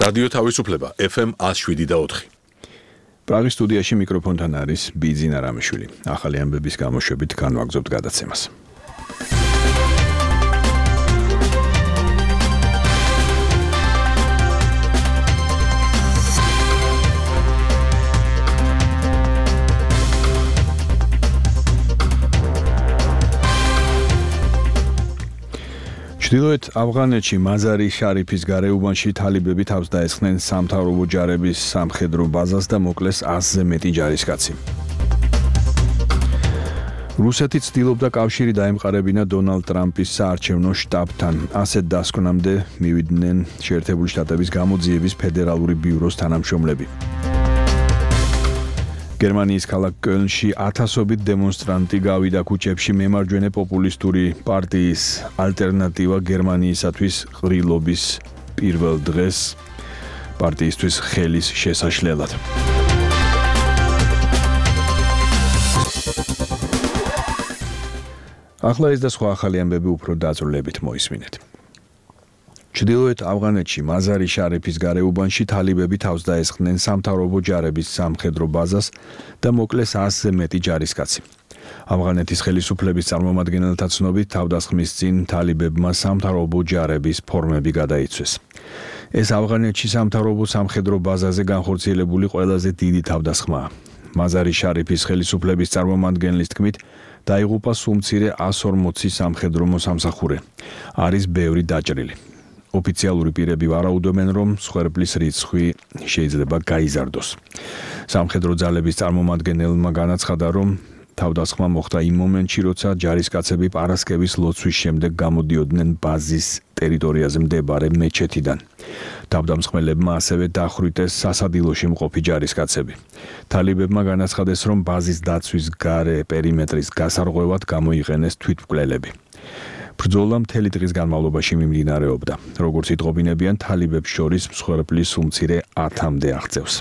რადიო თავისუფლება FM 107.4. პრაღის სტუდიაში მიკროფონთან არის ბიძინა რამიშვილი. ახალი ამბების გამოშვებით განვაგრძობთ გადაცემას. ჩრდილოეთ ავღანეთში მაზარი შარიფის გარეუბანში თალიბები თავს დაესხნენ სამთავრობო ჯარების სამხედრო ბაზას და მოკლეს 100-ზე მეტი ჯარისკაცი. რუსეთი ცდილობდა კავშირი დაემყარებინა დონალდ ტრამპის საარჩევნო შტაბთან. ასეთ დასკვნამდე მივიდნენ შეერთებული შტატების გამოძიების ფედერალური ბიუროს თანამშრომლები. გერმანიის ქალაქ კölnში ათასობით დემონსტრანტი გავიდა ქუჩებში მემარჯვენე პოპულისტური პარტიის ალტერნატივა გერმანიისათვის ყრილობის პირველ დღეს პარტიისთვის ხელის შესაშლელად. ახლა ეს და სხვა ახალი ამბები უფრო დაწვრილებით მოისმინეთ. ჩრდილოეთ ავღანეთში მაზარი შარიფის გარეუბანში თალიბები თავს დაესხნენ სამთავრობო ჯარების სამხედრო ბაზას და მოკლეს 100-ზე მეტი ჯარისკაცი. ავღანეთის ხელისუფლების წარმომადგენელთა ცნობით თავდასხმის წინ თალიბებმა სამთავრობო ჯარების ფორმები გადაიცვეს. ეს ავღანეთში სამთავრობო სამხედრო ბაზაზე განხორციელებული ყველაზე დიდი თავდასხმაა. მაზარი შარიფის ხელისუფლების წარმომადგენლის თქმით, დაიღუპა სულ მცირე 140 სამხედრო მოსამსახურე. არის ბევრი დაჭრილი. ოფიციალური პირები ვარაუდობენ, რომ მსხვერპლის რიცხვი შეიძლება გაიზარდოს. სამხედრო ძალების წარმომადგენელმა განაცხადა, რომ თავდასხმა მოხდა იმ მომენტში, როცა ჯარისკაცები პარასკევის ლოცვის შემდეგ გამოდიოდნენ ბაზის ტერიტორიაზე მდებარე მეჩეთიდან. თავდამსხმელებმა ასევე დახვრიტეს სასადილოში მყოფი ჯარისკაცები. თალიბებმა განაცხადეს, რომ ბაზის დაცვის გარე პერიმეტრის გასარღვევად გამოიყენეს თვითმკვლელები. ბრძოლა მთელი დღის განმავლობაში მიმდინარეობდა. როგორც იტყობინებიან, თალიბებს შორის მსხვერპლის სულ მცირე 10-მდე აღწევს.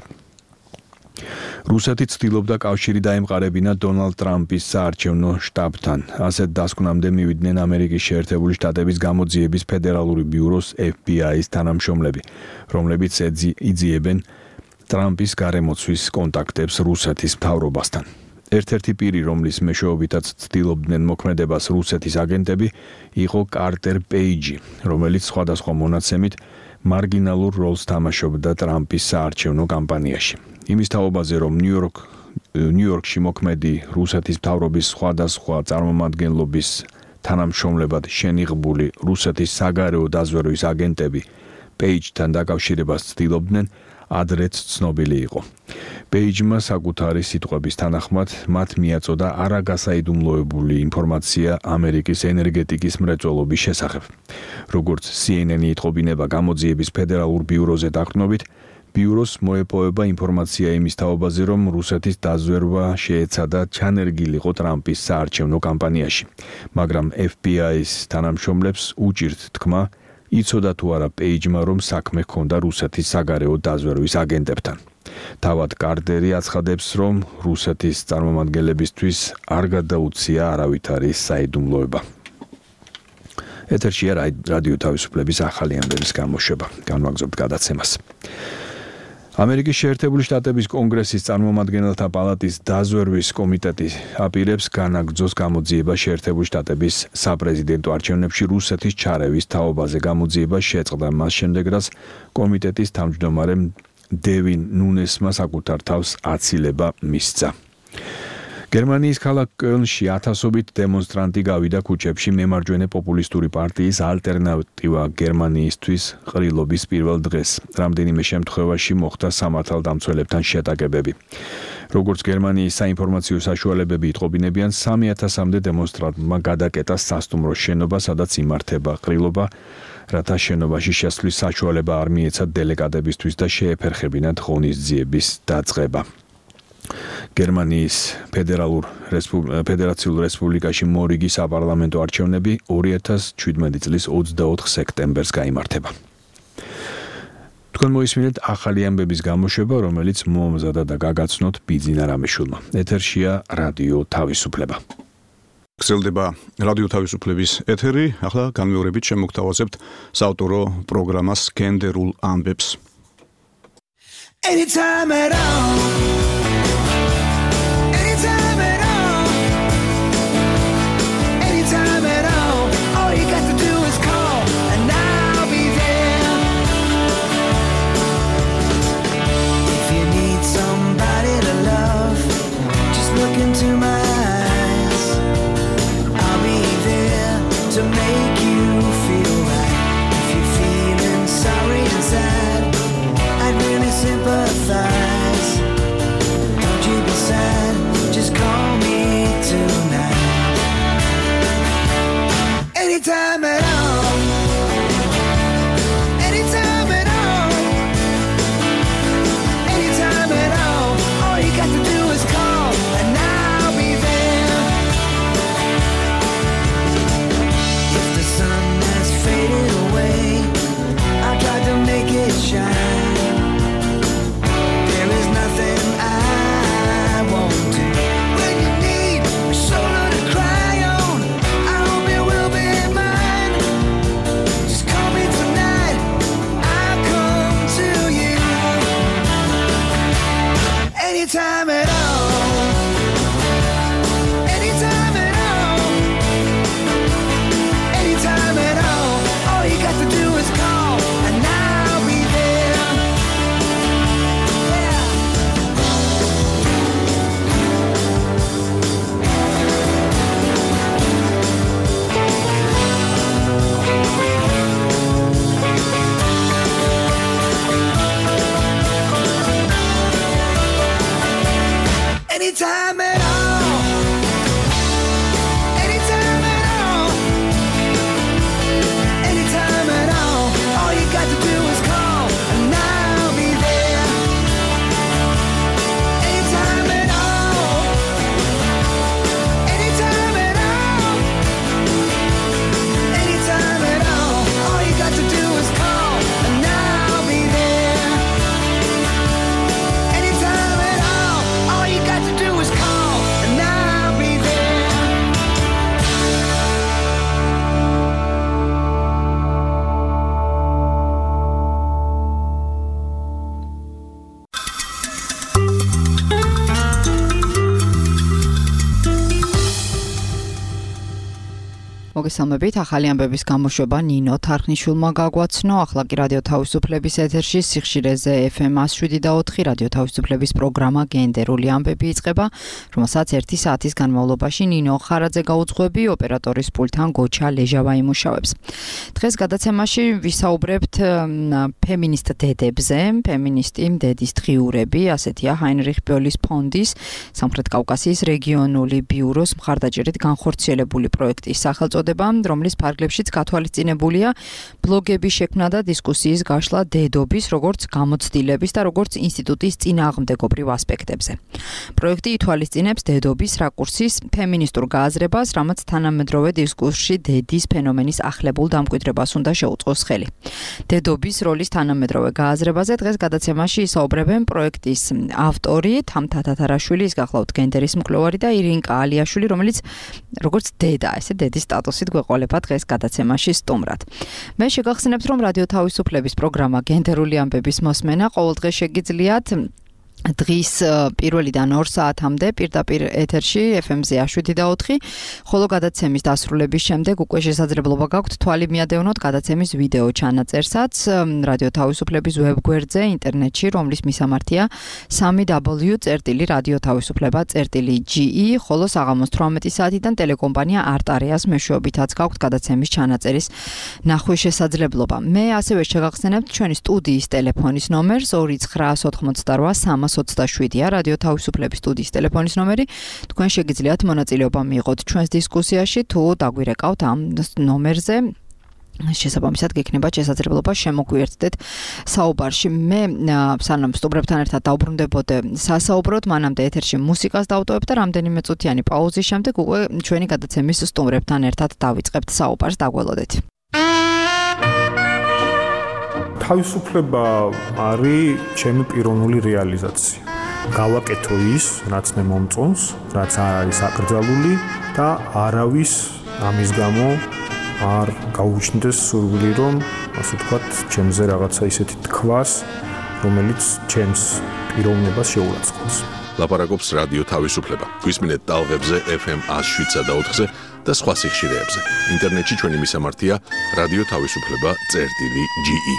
რუსეთი ცდილობდა კავშირი დაემყარებინა დონალდ ტრამპის საარჩევნო შტაბთან. ასეთ დასკვნამდე მივიდნენ ამერიკის შეერთებული შტატების გამოძიების ფედერალური ბიუროს FBI-ის თანამშრომლები, რომლებიც იძიებენ ტრამპის გარემოცვის კონტაქტებს რუსეთის მთავრობასთან. ერთ-ერთი პირი, რომლის მეშვეობითაც ცდილობდნენ მოქმედებას რუსეთის აგენტები, იყო კარტერ პეიჯი, რომელიც სხვადასხვა მონაცემით მარგინალურ როლს თამაშობდა ტრამპის საარჩევნო კამპანიაში. იმის თაობაზე, რომ ნიუ-იორკში მოქმედი რუსეთის მთავრობის სხვადასხვა წარმომადგენლობის თანამშრომლებად შენიღბული რუსეთის საგარეო დაზვერვის აგენტები პეიჯთან დაკავშირებას ცდილობდნენ, ადრეც ცნობილი იყო. პეიჯმა საკუთარი სიტყვების თანახმად მათ მიაწოდა არაგასაიდუმლოებული ინფორმაცია ამერიკის ენერგეტიკის მრეწველობის შესახებ. როგორც CNN-ი იტყობინება გამოძიების ფედერალურ ბიუროზე დაყრდნობით, ბიუროს მოეპოვება ინფორმაცია იმის თაობაზე, რომ რუსეთის დაზვერვა შეეცადა ჩანერგილიყო ტრამპის საარჩევნო კამპანიაში, მაგრამ FBI-ის თანამშრომლებს უჭირთ თქმა, იცოდა თუ არა პეიჯმა, რომ საქმე ჰქონდა რუსეთის საგარეო დაზვერვის აგენტებთან. თავად კარტერი აცხადებს, რომ რუსეთის წარმომადგენლებისთვის არ გადაუცია არავითარი საიდუმლოება. ეთერშია რადიო თავისუფლების ახალი ამბების გამოშვება. განვაგრძობთ გადაცემას. ამერიკის შეერთებული შტატების კონგრესის წარმომადგენელთა პალატის დაზვერვის კომიტეტი აპირებს განაგრძოს გამოძიება შეერთებული შტატების საპრეზიდენტო არჩევნებში რუსეთის ჩარევის თაობაზე. გამოძიება შეწყდა მას შემდეგ, რაც კომიტეტის თავმჯდომარემ დევინ ნუნესმა საკუთარ თავს აცილება მისცა. გერმანიის ქალაქ კölnში ათასობით დემონსტრანტი გავიდა ქუჩებში მემარჯვენე პოპულისტური პარტიის ალტერნატივა გერმანიისთვის ყრილობის პირველ დღეს. რამდენიმე შემთხვევაში მოხდა სამართალდამცველებთან შეტაკებები. როგორც გერმანიის საინფორმაციო საშუალებები იტყობინებიან, 3000-მდე დემონსტრანტმა გადაკეტა სასტუმრო შენობა, სადაც იმართება ყრილობა, რათა შენობაში შესვლის საშუალება არ მიეცათ დელეგატებისთვის და შეეფერხებინათ ღონისძიების დაწყება. გერმანიის ფედერაციულ რესპუბლიკაში მორიგი საპარლამენტო არჩევნები 2017 წლის 24 სექტემბერს გაიმართება. თქვენ მოისმინეთ ახალი ამბების გამოშვება, რომელიც მომზადა და გაგაცნოთ ბიძინა რამიშვილმა. ეთერშია რადიო თავისუფლება. გრძელდება რადიო თავისუფლების ეთერი. ახლა განმეორებით შემოგთავაზებთ საავტორო პროგრამას გენდერულ ამბებს. Anytime at all. Anytime at all. Anytime at all. All you got to do is call and I'll be there. If you need somebody to love, just look into my eyes. I'll be there to make you feel right. If you're feeling sorry and sad, I'd really sympathize. Don't you be sad, just call me tonight. Anytime at all. Anytime at all. Anytime at all. All you got to do is call and I'll be there. If the sun has faded away, I tried to make it shine. There is nothing I won't do. When you need a shoulder to cry on, I hope it will be mine. Just call me tonight, I'll come to you. Anytime at all. Anytime at all. Anytime at all. All you got to do is call and I'll be there. Yeah. Anytime at all. Anytime at all. Anytime at all. All you got to do is call and I'll be there. Anytime at all. Anytime at all. Anytime at all. All you got to do is call and I'll be there. Anytime at all. All you got to do is call and I'll be there. მოგესალმებით, ახალი ამბების გამოშვება ნინო თარხნიშვილმა გაგვაცნო. ახლა კი რადიო თავისუფლების ეთერში სიხშირეზე FM 107.4 რადიო თავისუფლების პროგრამა გენდერული ამბები იწყება, რომელსაც 1 საათის განმავლობაში ნინო ხარაძე გაუძღვები, ოპერატორის პულტთან გოჩა ლეჟავა იმუშავებს. დღეს გადაცემაში ვისაუბრებთ ფემინისტ დედებზე, ფემინისტი დედის დღიურები, ასეთია ჰაინრიხ ბოლის ფონდის სამხრეთ კავკასიის რეგიონული ბიუროს მხარდაჭერით განხორციელებული პროექტის სახელწოდება, რომლის ფარგლებშიც გათვალისწინებულია ბლოგების შექმნა და დისკუსიის გაშლა დედობის, როგორც გამოცდილების და როგორც ინსტიტუტის წინააღმდეგობრივ ასპექტებზე. პროექტი ითვალისწინებს დედობის რაკურსის ფემინისტურ გააზრებას, რამაც თანამედროვე დისკურსში დედის ფენომენის ახლებულ დამკვიდრებას უნდა შეუწყოს ხელი. დედობის როლის თანამედროვე გააზრებაზე დღეს გადაცემაში ისაუბრებენ პროექტის ავტორი თამთა თათარაშვილი, ის გახლავთ გენდერის მკვლევარი და ირინკა ალიაშვილი, რომელიც როგორც დედა, ესე დედის სტატუსით გვეყოლება დღეს გადაცემაში სტუმრად. მე შეგახსენებთ, რომ რადიო თავისუფლების პროგრამა გენდერული ამბების მოსმენა ყოველდღე შეგიძლიათ დღის პირველიდან 2 საათამდე პირდაპირ ეთერში FM-ზე 107.4, ხოლო გადაცემის დასრულების შემდეგ უკვე შესაძლებლობა გაქვთ თვალი მიადევნოთ გადაცემის ვიდეო ჩანაწერსაც რადიო თავისუფლების ვებგვერდზე ინტერნეტში, რომლის მისამართია www.radiotavisufleba.ge, ხოლო საღამოს 18 საათიდან ტელეკომპანია არტ-არეას მეშვეობითაც გაქვთ გადაცემის ჩანაწერის ნახვის შესაძლებლობა. მე ასევე შეგახსენებთ ჩვენი სტუდიის ტელეფონის ნომერს 2988 327-ია რადიო თავისუფლების სტუდიის ტელეფონის ნომერი. თქვენ შეგიძლიათ მონაწილეობა მიიღოთ ჩვენს დისკუსიაში, თუ დაგვირეკავთ ამ ნომერზე. შესაბამისად გექნება შესაძლებლობა შემოგვიერთდეთ საუბარში. მე სანამ სტუმრებთან ერთად დავბრუნდებოდე სასაუბროდ, მანამდე ეთერში მუსიკას დავტოვებ და რამდენიმე წუთიანი პაუზის შემდეგ უკვე ჩვენი გადაცემის სტუმრებთან ერთად დავიწყებთ საუბარს. დაგველოდეთ. თავისუფლება არის ჩემი პიროვნული რეალიზაცია. გავაკეთო ის, რაც მე მომწონს, რაც არ არის აკრძალული და არავის ამის გამო არ გაუჩნდეს სურვილი, რომ ასე ვთქვათ, ჩემზე რაღაცა ისეთი თქვას, რომელიც ჩემს პიროვნებას შეურაცხყოფს. ლაპარაკობს რადიო თავისუფლება. გვისმინეთ ტალღებზე FM 107.4-ზე და სხვა სიხშირეებზე. ინტერნეტში ჩვენი მისამართია რადიო თავისუფლება.ge.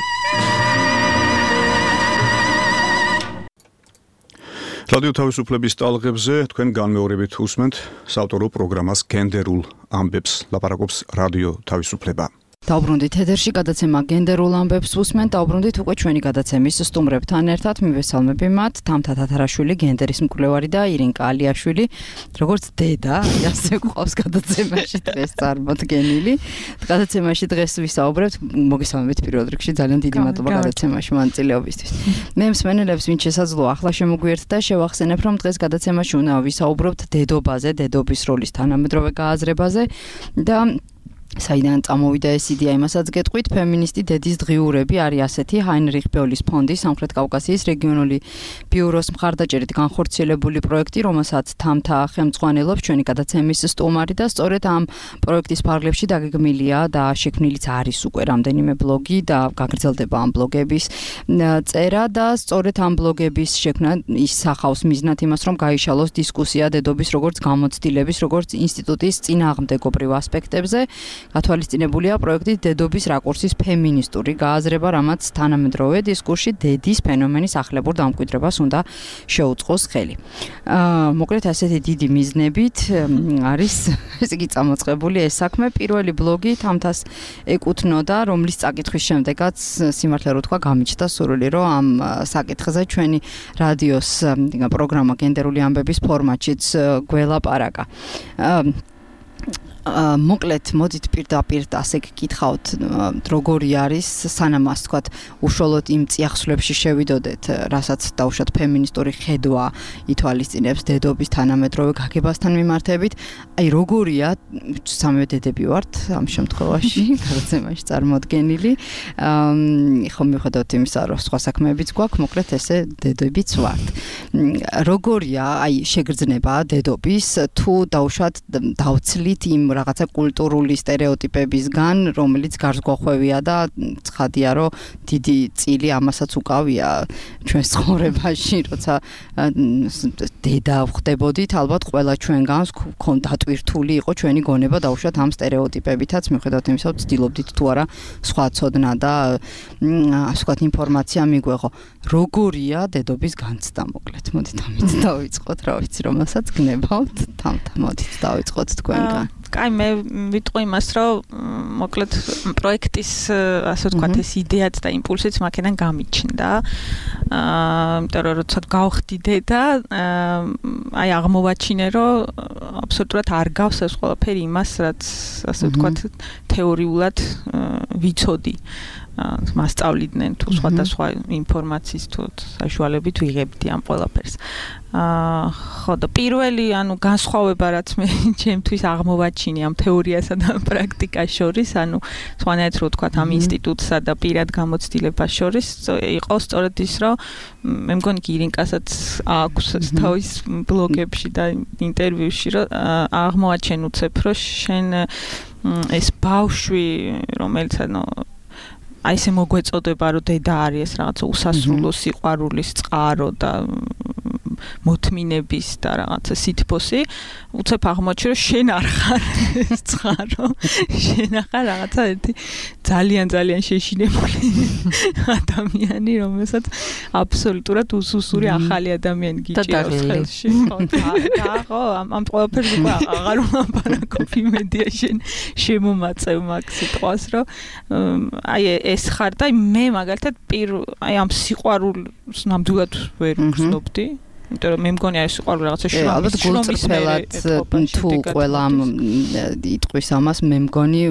რადიო თავისუფლების ტალღებზე თქვენ განმეორებით უსმენთ საავტორო პროგრამას გენდერულ ამბებს ლაპარაკობს რადიო თავისუფლება. დავბრუნდით ეთერში გადაცემა გენდერულ ამბებს უსმენთ, დავბრუნდით უკვე ჩვენი გადაცემის სტუმრებთან ერთად, მივესალმები მათ, თამთა თათარაშვილი, გენდერის მკვლევარი და ირინკა ალიაშვილი, როგორც დედა, ასე ყავს გადაცემაში დღეს წარმოდგენილი. გადაცემაში დღეს ვისაუბრებთ, მოგესალმებით პირველ რიგში, ძალიან დიდი მადლობა გადაცემაში მონაწილეობისთვის. მე მსმენელებს ვინც შესაძლოა ახლა შემოგვიერთდა და შევახსენებ, რომ დღეს გადაცემაში უნდა ვისაუბრებთ დედობაზე, დედობის როლის თანამედროვე გააზრებაზე და საიდან წამოვიდა ეს იდეა, იმასაც გეტყვით, ფემინისტი დედის დღიურები არის ასეთი ჰაინრიხ ბეოლის ფონდის სამხრეთ კავკასიის რეგიონული ბიუროს მხარდაჭერით განხორციელებული პროექტი, რომელსაც თამთა ხელმძღვანელობს ჩვენი გადაცემის სტუმარი და სწორედ ამ პროექტის ფარგლებში დაგეგმილია და შექმნილიც არის უკვე რამდენიმე ბლოგი და გაგრძელდება ამ ბლოგების წერა და სწორედ ამ ბლოგების შექმნა ისახავს მიზნად იმას, რომ გაიშალოს დისკუსია დედობის როგორც გამოცდილების, როგორც ინსტიტუტის წინააღმდეგობრივ ასპექტებზე. გათვალისწინებულია პროექტის დედობის რაკურსის ფემინისტური გააზრება, რამაც თანამედროვე დისკურსში დედის ფენომენის ახლებურ დამკვიდრებას უნდა შეუწყოს ხელი. მოკლედ ასეთი დიდი მიზნებით არის ესე იგი წამოწყებული ეს საქმე. პირველი ბლოგი თამთას ეკუთვნოდა, რომლის წაკითხვის შემდეგაც სიმართლე რო თქვა გამიჩნდა სურვილი, რომ ამ საკითხზე ჩვენი რადიოს პროგრამა გენდერული ამბების ფორმატშიც გველაპარაკა. მოკლედ მოდით პირდაპირ ასე გკითხავთ, როგორი არის სანამ ასე ვთქვათ, უშუალოდ იმ წიაღსვლებში შევიდოდეთ, რასაც დავუშვათ ფემინისტური ხედვა ითვალისწინებს დედობის თანამედროვე გაგებასთან მიმართებით. აი როგორია, სამივე დედები ვართ ამ შემთხვევაში, გადაცემაში წარმოდგენილი. ხო მიუხედავად იმისა, რომ სხვა საქმეებიც გვაქვს, მოკლედ ესე დედებიც ვართ. როგორია აი შეგრძნება დედობის, თუ დავუშვათ დავცლით იმ რაღაცა კულტურული სტერეოტიპებისგან, რომელიც გარს გვახვევია და ცხადია, რომ დიდი წილი ამასაც უკავია ჩვენს ცხოვრებაში, როცა დედა ვხდებოდით, ალბათ ყველა ჩვენგანს დატვირთული იყო ჩვენი გონება დავუშვათ ამ სტერეოტიპებითაც, მიუხედავად იმისა, რომ ვცდილობდით თუ არა სხვა ცოდნა და ასე ვთქვათ ინფორმაცია მიგვეღო. როგორია დედობის განცდა, მოკლედ, მოდით ამით დავიწყოთ, რა ვიცი, რომელსაც გნებავთ, თამთა, მოდით დავიწყოთ თქვენგან. კაი, მე ვიტყვი იმას, რომ მოკლედ პროექტის ასე ვთქვათ ეს იდეაც და იმპულსიც მაქედან გამიჩნდა. იმიტომ რომ როცა გავხდი დედა, აი აღმოვაჩინე, რომ აბსოლუტურად არ გავს ეს ყველაფერი იმას, რაც ასე ვთქვათ თეორიულად ვიცოდი. მასწავლიდნენ თუ სხვადასხვა ინფორმაციის თუ საშუალებით ვიღებდი ამ ყველაფერს. ხო და პირველი განსხვავება რაც მე ჩემთვის აღმოვაჩინე ამ თეორიასა და პრაქტიკას შორის, სხვანაირად რო ვთქვათ ამ ინსტიტუტსა და პირად გამოცდილებას შორის, იყო სწორედ ის, რომ მე მგონი ირინკასაც აქვს თავის ბლოგებში და ინტერვიუში, რომ აღმოვაჩენ უცებ, რომ შენ ეს ბავშვი, რომელიც აი ესე მოგვეწოდება, რომ დედა არის ეს რაღაცა უსასრულო სიყვარულის წყარო და მოთმინების და რაღაცა სითბოსი, უცებ აღმოჩნდა, რომ შენ არ ხარ ეს წყარო, შენ ახარ რაღაცა ერთი ძალიან შეშინებული ადამიანი, რომელსაც აბსოლუტურად უსუსური ახალი ადამიანი გიჭირავს ხელში. ხო, ამ ყველაფერს უკვე აღარ ვლაპარაკობ იმედია შენ შემომაწევ მაგ სიტყვას, რომ აი ეს ხარ და მე მაგალითად აი ამ სიყვარულს ნამდვილად ვერ ვგრძნობდი. იმიტომ რომ მე მგონი არის სიყვარული რაღაცა შრომის მერე თუ ყველა იტყვის ამას, მე მგონი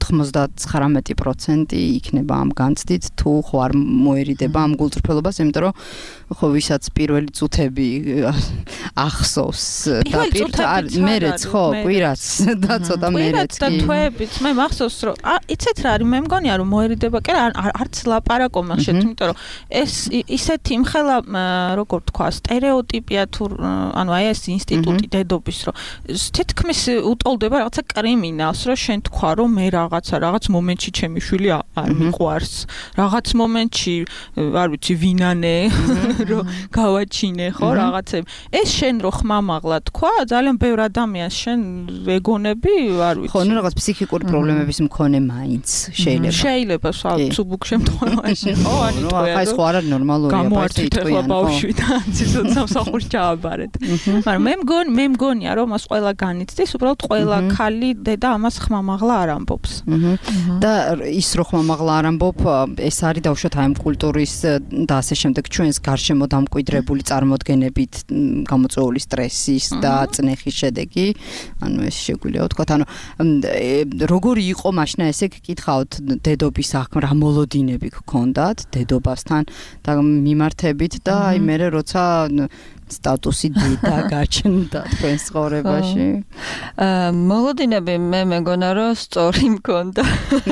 99% იქნება ამ განცდით, თუ ხო არ მოერიდება ამ გულწრფელობას, იმიტომ რომ ხო ვისაც პირველი წუთები ახსოვს და მერეც ხო კვირაც და ცოტა მერეც და თვეებიც მე მახსოვს რომ იცით რა არის, მე მგონია რომ მოერიდება კი არც ლაპარაკობ ხშირად, იმიტომ რომ ეს ისეთი მხელა როგორ თქვა სტერეოტიპი სტერეოტიპია თუ ანუ აი ეს ინსტიტუტი დედობის რომ თითქმის უტოლდება რაღაცა კრიმინალს რომ შენ თქვა რომ მე რაღაც მომენტში ჩემი შვილი არ მიყვარს რაღაც მომენტში არ ვიცი ვინანე რომ გავაჩინე ხო რაღაცები ეს შენ რო ხმამაღლა თქვა ძალიან ბევრ ადამიანს შენ ეგონები არ ვიცი ხო ნუ რაღაც ფსიქიკური პრობლემების მქონე მაინც შეიძლება სუბუქ შემთხვევაში ხო ანუ ხო აი ეს ხო არა ნორმალურია ბავშვი ბავშვი და ცოტა სამსახურში ჩააბარეთ მაგრამ მე მგონია რომ მას ყველა განიცდის უბრალოდ ყველა ხალი დედა ამას ხმამაღლა არ ამბობს და ის რო ხმამაღლა არ ამბობ ეს არის დავუშვათ აი ამ კულტურის და ასე შემდეგ ჩვენს გარშემო დამკვიდრებული წარმოდგენებით გამოწვეული სტრესის და წნეხის შედეგი ანუ ეს შეგვიძლია ვთქვათ ანუ როგორი იყო მაშინ ესე გკითხავთ დედობის რა მოლოდინები გქონდათ დედობასთან და მიმართებით და აი მე როცა სტატუსი დედა გაჩნდა თქვენს ცხოვრებაში მოლოდინები მე მეგონა რომ სწორი მქონდა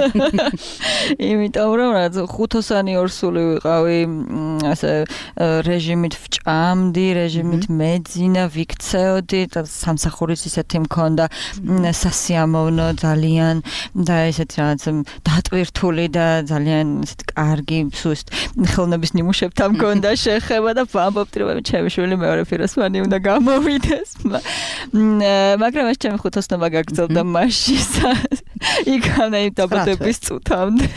იმიტომ რომ რაც 5-ოსანი ორსული ვიყავი ასე რეჟიმით ვჭამდი რეჟიმით მეძინა ვიქცეოდი და სამსახურის ისეთი მქონდა სასიამოვნო ძალიან და ესეთ რაღაც დატვირთული და ძალიან ესეთ კარგი სუსტ ხელნების ნიმუშებთან მქონდა შეხება და ვამბობდი რომ ჩემი შვილი მეორე ფიროსმანი უნდა გამოვიდეს მაგრამ ეს ჩემი 5-ოსნობა გაგრძელდა მასში იქანე დაბადების წუთამდე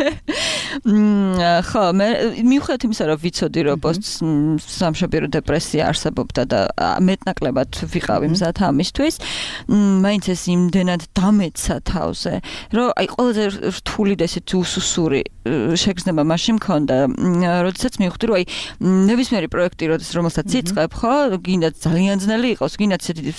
ხო მე მიუხედავად იმისა რომ ვიცოდი რომ სამშობიარო დეპრესია არსებობდა და მეტნაკლებად ვიყავი მზად ამისთვის მაინც ეს იმდენად დამეცა თავზე რომ აი ყველაზე რთული და ესეთი უსუსური შეგრძნება მაშინ მქონდა როდესაც მივხვდი რომ აი ნებისმიერი პროექტი რომელსაც იწყებ ხო გინდა ძალიან ძნელი იყოს გინდა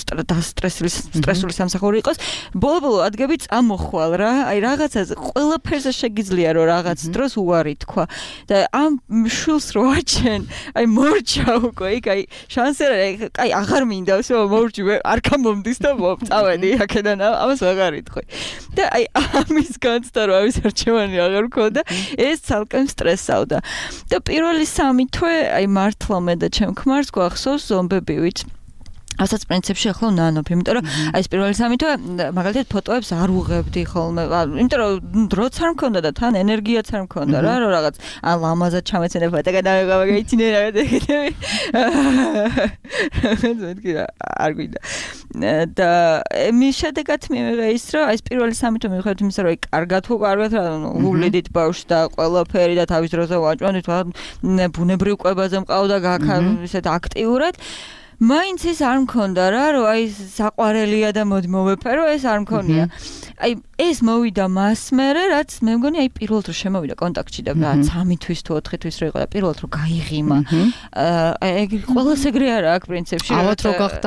სტრესული სამსახური იყოს ბოლო ადგები წამოხვალ რა აი რაღაცაზე ყველაფერზე შეგიძლია რომ რაღაც დროს უარი თქვა და ამ შულს რო აჩენ აი მორჩა უკვე იქ აი შანსი აი აღარ მინდავს რომ მორჩი არ გამომდის და წავედი აქედან ამას აღარ იტყვი და აი ამის განცდა რომ ამის არჩევანი აღარ მქონდა ეს ცალკე სტრესავდა და პირველი 3 თვე აი მართლა მე და ჩემ ქმარს გვახსოვს ზომბებივით ასაც პრინციპში ახლა ნანობ, იმიტომ რომ აი ეს პირველი 3 თვე მაგალითად ფოტოებს არ უღებდი ხოლმე, იმიტომ რომ დროც არ მქონდა და თან ენერგიაც არ მქონდა რა, რომ რაღაც ან ლამაზად ჩამეცენა ფოტო გადავიღავ გაიცინე რაღაც ეგეთები. მეთქი არ გვიდა. და მის შედეგად მივიღე ის რომ აი ეს პირველი 3 თვე მივიღეთ იმის რომ აი კარგად რა უვლიდით ბავშვს და ყველაფერი და თავის დროზე ვაჭვანით, ბუნებრივ კვებაზე მყავდა გაქა ისეთ აქტიურად მაინც ეს არ მქონდა რა, რომ აი საყვარელია და მოდი მოვეფერო, ეს არ მქონია. აი ეს მოვიდა მას მერე, რაც მე მგონი აი პირველად რომ შემოვიდა კონტაქტში და 3 თვის თუ 4 თვის რო იყო და პირველად რომ გაიღიმა. აი ყველას ეგრე არა აქ პრინციპში. ალბათ რო გახდა?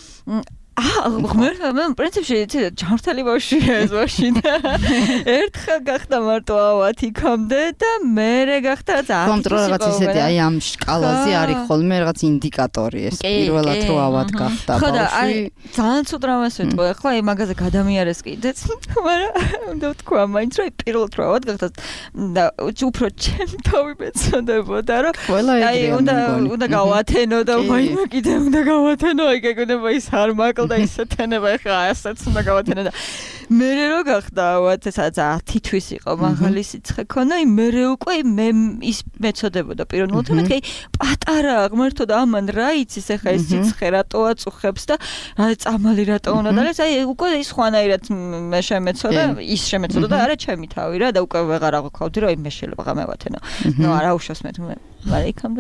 მე პრინციპში ჯანმრთელი ბავშვია ეს მაშინ. ერთხელ გახდა მარტო ავად იქამდე და მერე გახდა 10. კონტროლ რაღაც ისეთი აი ამ სკალაზე არის ხოლმე რაღაც ინდიკატორი ეს პირველად რო ავად გახდა ბავშვი. ხო და აი ძალიან ცუდ რამას ვიტყვი ახლა აი მაგაზე გადამიარეს კიდეც, მაგრამ უნდა ვთქვა მაინც რომ პირველად რო ავად გახდა და უფრო ჩემ თავი მეცოდებოდა რომ აი უნდა გავათენო და მაინც კიდე უნდა გავათენო აი გეკუნება ის არ მაკლ და ისეთენება ხა ასეც უნდა გავათენე და მერე რო გახდა ვატესაც 10 თვის იყო მაღალი სიცხე ქონა მერე უკვე მე ის მეწოდებოდა პიროვნულად მეთქი პატარა ღმერთო და ამან რა იცის ხა ეს სიცხე რატო აწუხებს და რა წამალი რატო უნდა და აი უკვე ის ხვანაირად მე შემეწოდა ის შემეწოდა და არა ჩემი თავი რა და უკვე ვეღარ აღვქავდი რომ მე შეიძლება გამევათენო ნუ არა უშავს მე მაგრამ იქამდე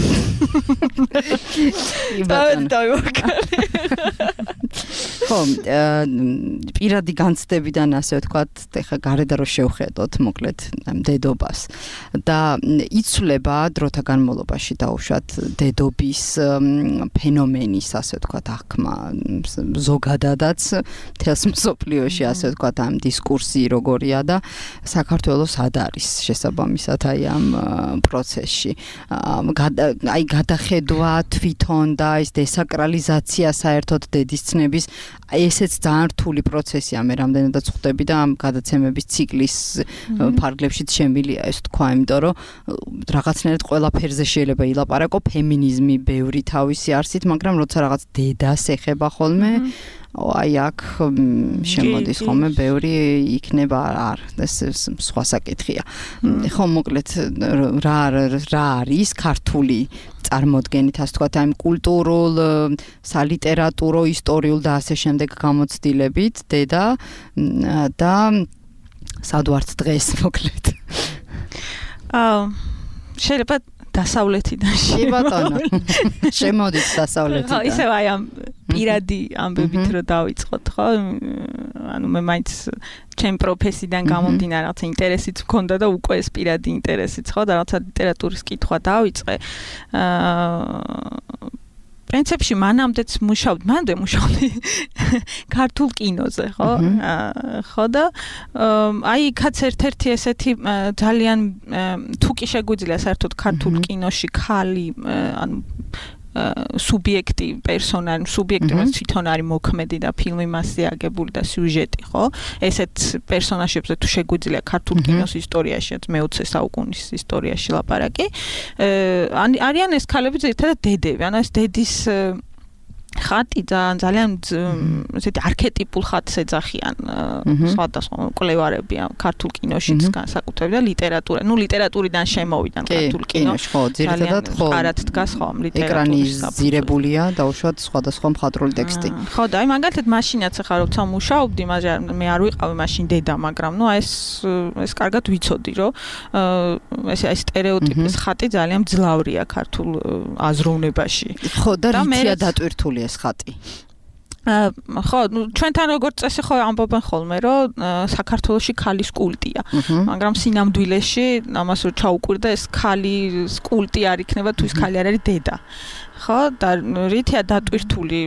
ხო, პირადი განცდებიდან ასე ვთქვათ, ეხა გარედან რო შევხედოთ, მოკლედ დედობას და იცვლება დროთა განმავლობაში დაუშვათ დედობის ფენომენის ასე ვთქვათ აღქმა ზოგადადაც თელს მსოფლიოში ასე ვთქვათ ამ დისკურსი როგორია და საქართველოს ად არის შესაბამისად აი ამ პროცესში. აი გადახედვა თვითონ და ის დესაკრალიზაცია საერთოდ დედის ცნების ესეც ძალიან რთული პროცესია მე რამდენადაც ხვდები და ამ გადაცემების ციკლის ფარგლებშიც შემილია ეს თქვა იმიტომ რომ რაღაცნაირად ყველაფერზე შეიძლება ილაპარაკო ფემინიზმი ბევრი თავისი არსით მაგრამ როცა რაღაც დედას ეხება ხოლმე აი აქ შემოდის ხოლმე ბევრი იქნება არ ეს სხვა საკითხია ხო მოკლედ რა არის ქართული წარმოდგენით ასე თქვა აი კულტურულ სალიტერატურო ისტორიულ და ასე შემდეგ გამოცდილებით დედა და სადვართ დღეს მოკლედ შეიძლება დასავლეთიდან ბატონო შემოდით დასავლეთიდან ხო ისევ აი ამ პირადი ამბებით რომ დავიწყოთ ხო ანუ მე მაინც ჩემ პროფესიიდან გამომდინარე რაღაცა ინტერესიც მქონდა და უკვე ეს პირადი ინტერესიც ხო და რაღაცა ლიტერატურის კითხვა დავიწყე პრინციპში მანამდე მუშაობდი ქართულ კინოზე ხო ხო და აი იქაც ერთ-ერთი ესეთი ძალიან თუ კი შეგვიძლია საერთოდ ქართულ კინოში ხალი ანუ სუბიექტი პერსონალი სუბიექტი მას თვითონ არის მოქმედი და ფილმი მასზე აგებული და სიუჟეტი ხო ესეთ პერსონაჟებზე თუ შეგვიძლია ქართულ კინოს ისტორიაში მე-20 საუკუნის ისტორიაში ლაპარაკი არიან ეს ქალები ძირითადად დედები ანუ ეს დედის ხატი ძალიან ესეთი არქეტიპულ ხატს ეძახიან სხვადასხვა კვლევარები ქართულ კინოშიც განსაკუთრებით და ლიტერატურა ნუ ლიტერატურიდან შემოვიდან ქართულ კინოში ხო ძირითადად ხო არად დგას ხო ეკრანიზირებულია დაუშვათ სხვადასხვა მხატვრული ტექსტი ხო და აი მაგალითად მაშინაც ახლა როცა მუშაობდი მე არ ვიყავი მაშინ დედა მაგრამ ნუ ეს კარგად ვიცოდი რომ ეს სტერეოტიპის ხატი ძალიან მძლავრია ქართულ აზროვნებაში ხო და რითია დატვირთული ეს ხატი ხო, ჩვენთან როგორც წესი ხო ამბობენ ხოლმე, რომ საქართველოში ქალის კულტია. მაგრამ სინამდვილეში ამას რო ჩაუკვირდა ეს ქალის კულტი არ იქნება თუ ის ქალი არ არის დედა. ხო, და რითია დატვირთული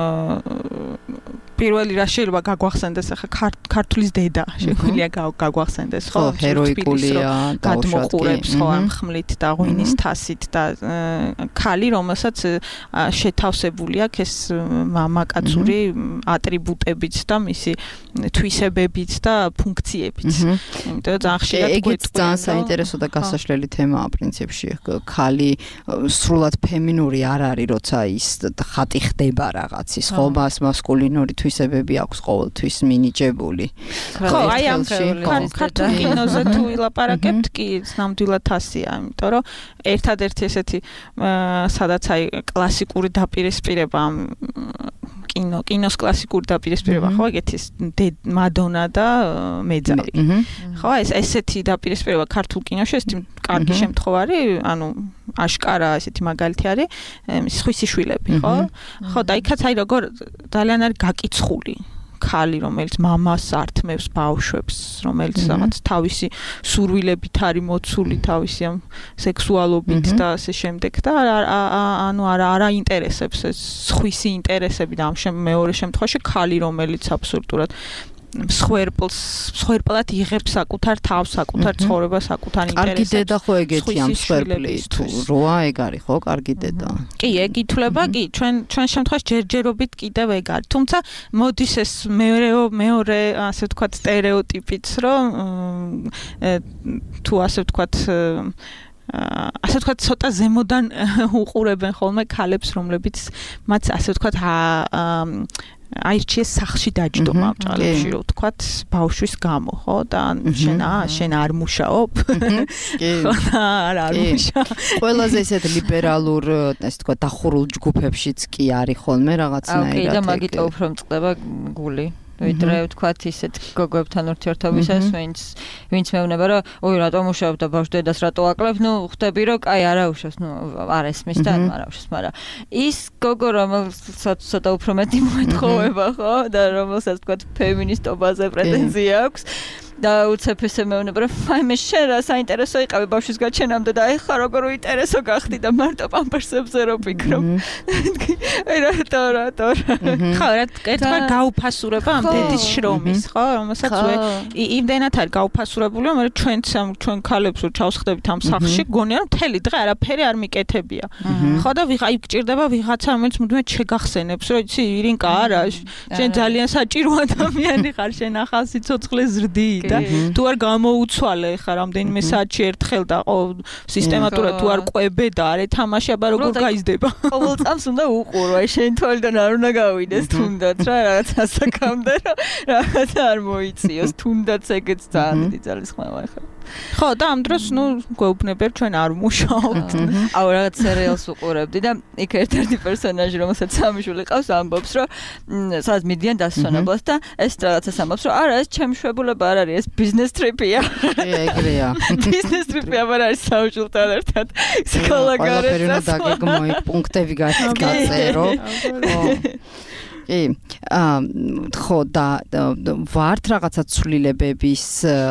პირველი რა შეიძლება გაგვახსენდეს ახლა ქართulis დედა შეგვიძლია გაგვახსენდეს ხო ჰეროიკულია გადმოყურებს ხო ამ ხმლით და ღვინის თასით და ქალი რომელსაც შეთავსებული აქვს ეს მამაკაცური ატრიბუტებით და მისი თვისებებით და ფუნქციებით იმიტომ რომ ძალიან ხშირად ეგეც ძალიან საინტერესო და გასაშლელი თემაა პრინციპში ქალი სრულად ფემინური არ არის როცა ის ხატი ხდება რაღაცის ხო მას მასკულინური თვისებები აქვს ყოველთვის მინიჭებული. ხო, აი ამ ქართულ კინოზე თუ ვილაპარაკებთ კი ნამდვილად ასია, იმიტომ რომ ერთადერთი ესეთი სადაც აი კლასიკური დაპირისპირება ამ კინოს კლასიკური დაპირისპირება ხო ეგეთის მადონა და მეძავი. ხო ესეთი დაპირისპირება ქართულ კინოში ესეთი კარგი შემთხვევა არის, ანუ აშკარა ესეთი მაგალითი არის სხვისი შვილები, ხო? ხო და იქაც აი როგორ ძალიან არის გაკიცხული ქალი, რომელიც მამას ართმევს ბავშვებს, რომელიც რაღაც თავისი სურვილებით არის მოცული, თავისი ამ სექსუალობით და ასე შემდეგ და ანუ არა ინტერესებს ეს სხვისი ინტერესები და ამ მეორე შემთხვევაში ქალი, რომელიც აბსოლუტურად მსხვერპლად იღებს საკუთარ თავს, საკუთარ ცხოვრებას, საკუთარ ინტერესებს. კარგი დედა ხო ეგეთი ამ მსხვერპლი თუ როა ეგ არის ხო კარგი დედა. კი, ეგ ითვლება, კი, ჩვენ შემთხვევაში ჯერჯერობით კიდევ ეგ არის. თუმცა მოდის ეს მეორე ასე ვთქვათ სტერეოტიპიც, რომ თუ ასე ვთქვათ ასე ვთქვათ ცოტა ზემოდან უყურებენ ხოლმე ქალებს, რომლებიც მათ ასე ვთქვათ აირჩიეს სახლში დაჯდომა ბჭალებში რომ ვთქვათ ბავშვის გამო ხო და შენ არ მუშაობ ხო არ მუშაობ ყველაზე ესეთ ლიბერალურ ასე ვთქვათ დახურულ ჯგუფებშიც კი არის ხოლმე რაღაცნაირად კი და მაგიტო უფრო მწყდება გული ვიდრე ვთქვათ ისეთ გოგოებთან ურთიერთობისას ვინც მეუბნება რომ ой რატომ მუშაობ და ბავშვ დედას რატო აკლებ ნუ ხვდები რომ კაი არა უშავს ნუ არ ესმის და არა უშავს მაგრამ ის გოგო რომელსაც ცოტა უფრო მეტი მოეთხოვება ხო და რომელსაც ვთქვათ ფემინისტობაზე პრეტენზია აქვს და უცებ ესე მეუბნება რომ აი მე შენ რა საინტერესო იყავი ბავშვის გაჩენამდე და ეხლა როგორ უინტერესო გახდი და მარტო პამპერსებზე რო ფიქრობ აი რატო ხო რა ერთგვარ გაუფასურება ამ დედის შრომის ხო რომელსაც იმდენად არის გაუფასურებული რომ ჩვენ ქალებს რო ჩავსხდებით ამ სახლში გონია რომ მთელი დღე არაფერი არ მიკეთებია ხო და აი გჭირდება ვიღაცა რომელიც მუდმივად შეგახსენებს რომ იცი ირინკა არა შენ ძალიან საჭირო ადამიანი ხარ შენ ახალ სიცოცხლე ზრდი და თუ არ გამოუცვალე ხა რამდენიმე საათში ერთხელ და სისტემატურად თუ არ ყვებე და არ ეთამაშება როგორ გაიზდება ყოველ წამს უნდა უყურო აი შენ თვალიდან არ უნდა გავიდეს თუნდაც რა რაღაც ასაკამდე რომ რაღაც არ მოიწიოს თუნდაც ეგეც ძალიან დიდი ძალისხმევა ხა ხო და ამ დროს ნუ გვეუბნებერ ჩვენ არ ვმუშაობთ აუ რაღაც სერიალს უყურებდი და იქ ერთ-ერთი პერსონაჟი რომელსაც სამი შვილი ყავს ამბობს რომ სადაც მიდიან დასვენებლად და ეს რაღაცას ამბობს რომ არა ეს ჩემი შვებულება არ არის ეს ბიზნეს ტრიპია ეგრეა ბიზნეს ტრიპია მაგრამ არის სამშვილთან ერთად სკოლაგარეთ ყველაფერი უნდა დაგეგმო იქ პუნქტები გაწერო ხო და ვართ რაღაცა ცვლილებების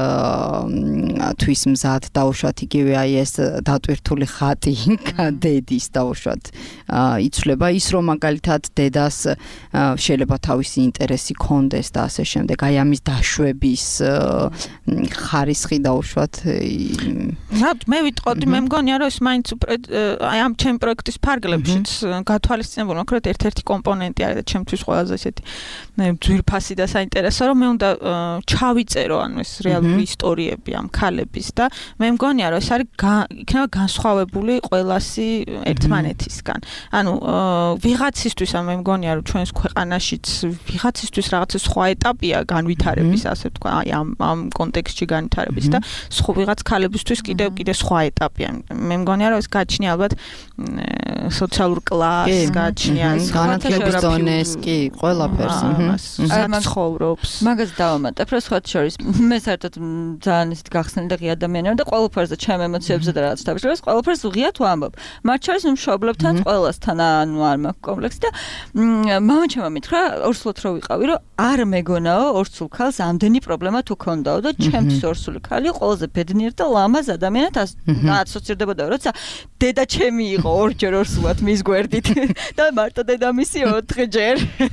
თვის მზად დაუშვათ იგივე აი ეს დატვირთული ხატი დედის დაუშვათ იცვლება ის რომ მაგალითად დედას შეიძლება თავისი ინტერესი კონდეს და ასე შემდეგ აი ამის დაშვების ხარისხი დაუშვათ მე ვიტყოდი მე მგონია რომ ეს მაინც აი ამ ჩემ პროექტის ფარგლებშიც გათვალისწინებული მაგრამ ერთ-ერთი კომპონენტი არის და ჩემთვის ყველაზე ესეთი ძვირფასი და საინტერესო რომ მე უნდა ჩავიწერო ანუ ეს რეალური ისტორიები ამ ქალების და მე მგონია რომ ეს არის იქნება განსხვავებული ყველასი ერთმანეთისგან ანუ ვიღაცისთვის მე მგონია რომ ჩვენს ქვეყანაშიც ვიღაცისთვის რაღაცა სხვა ეტაპია განვითარების ასე ვთქვა აი ამ კონტექსტში განვითარების და სხვა ვიღაც ქალებისთვის კიდე სხვა ეტაპია მე მგონია რომ ეს გაჩნია ალბათ სოციალურ კლასს გაჩნია განათლების დონეს კი ყველაფერს ცხოვრობს მაგას დავამატებ რომ სხვა შორის მე საერთოდ ძალიან ისეთ გახსნილი და ღია ადამიანია და ყველაფერზე ჩემ ემოციებზე და რაღაც თავისუფლებას ყველაფერს ღიად ვამბობ მათ შორის მშობლებთან ყველასთან ანუ არ მაქვს კომპლექსი და მამაჩემმა მითხრა ორსულად რო ვიყავი რომ არ მეგონაო ორსულ ქალს ამდენი პრობლემა თუ ქონდაო და ჩემთვის ორსული ქალი ყველაზე ბედნიერ და ლამაზ ადამიანად ასოცირდებოდა როცა დედა ჩემი იყო ორჯერ ორსულად მის გვერდით და მარტო დედამისი 4 ჯერ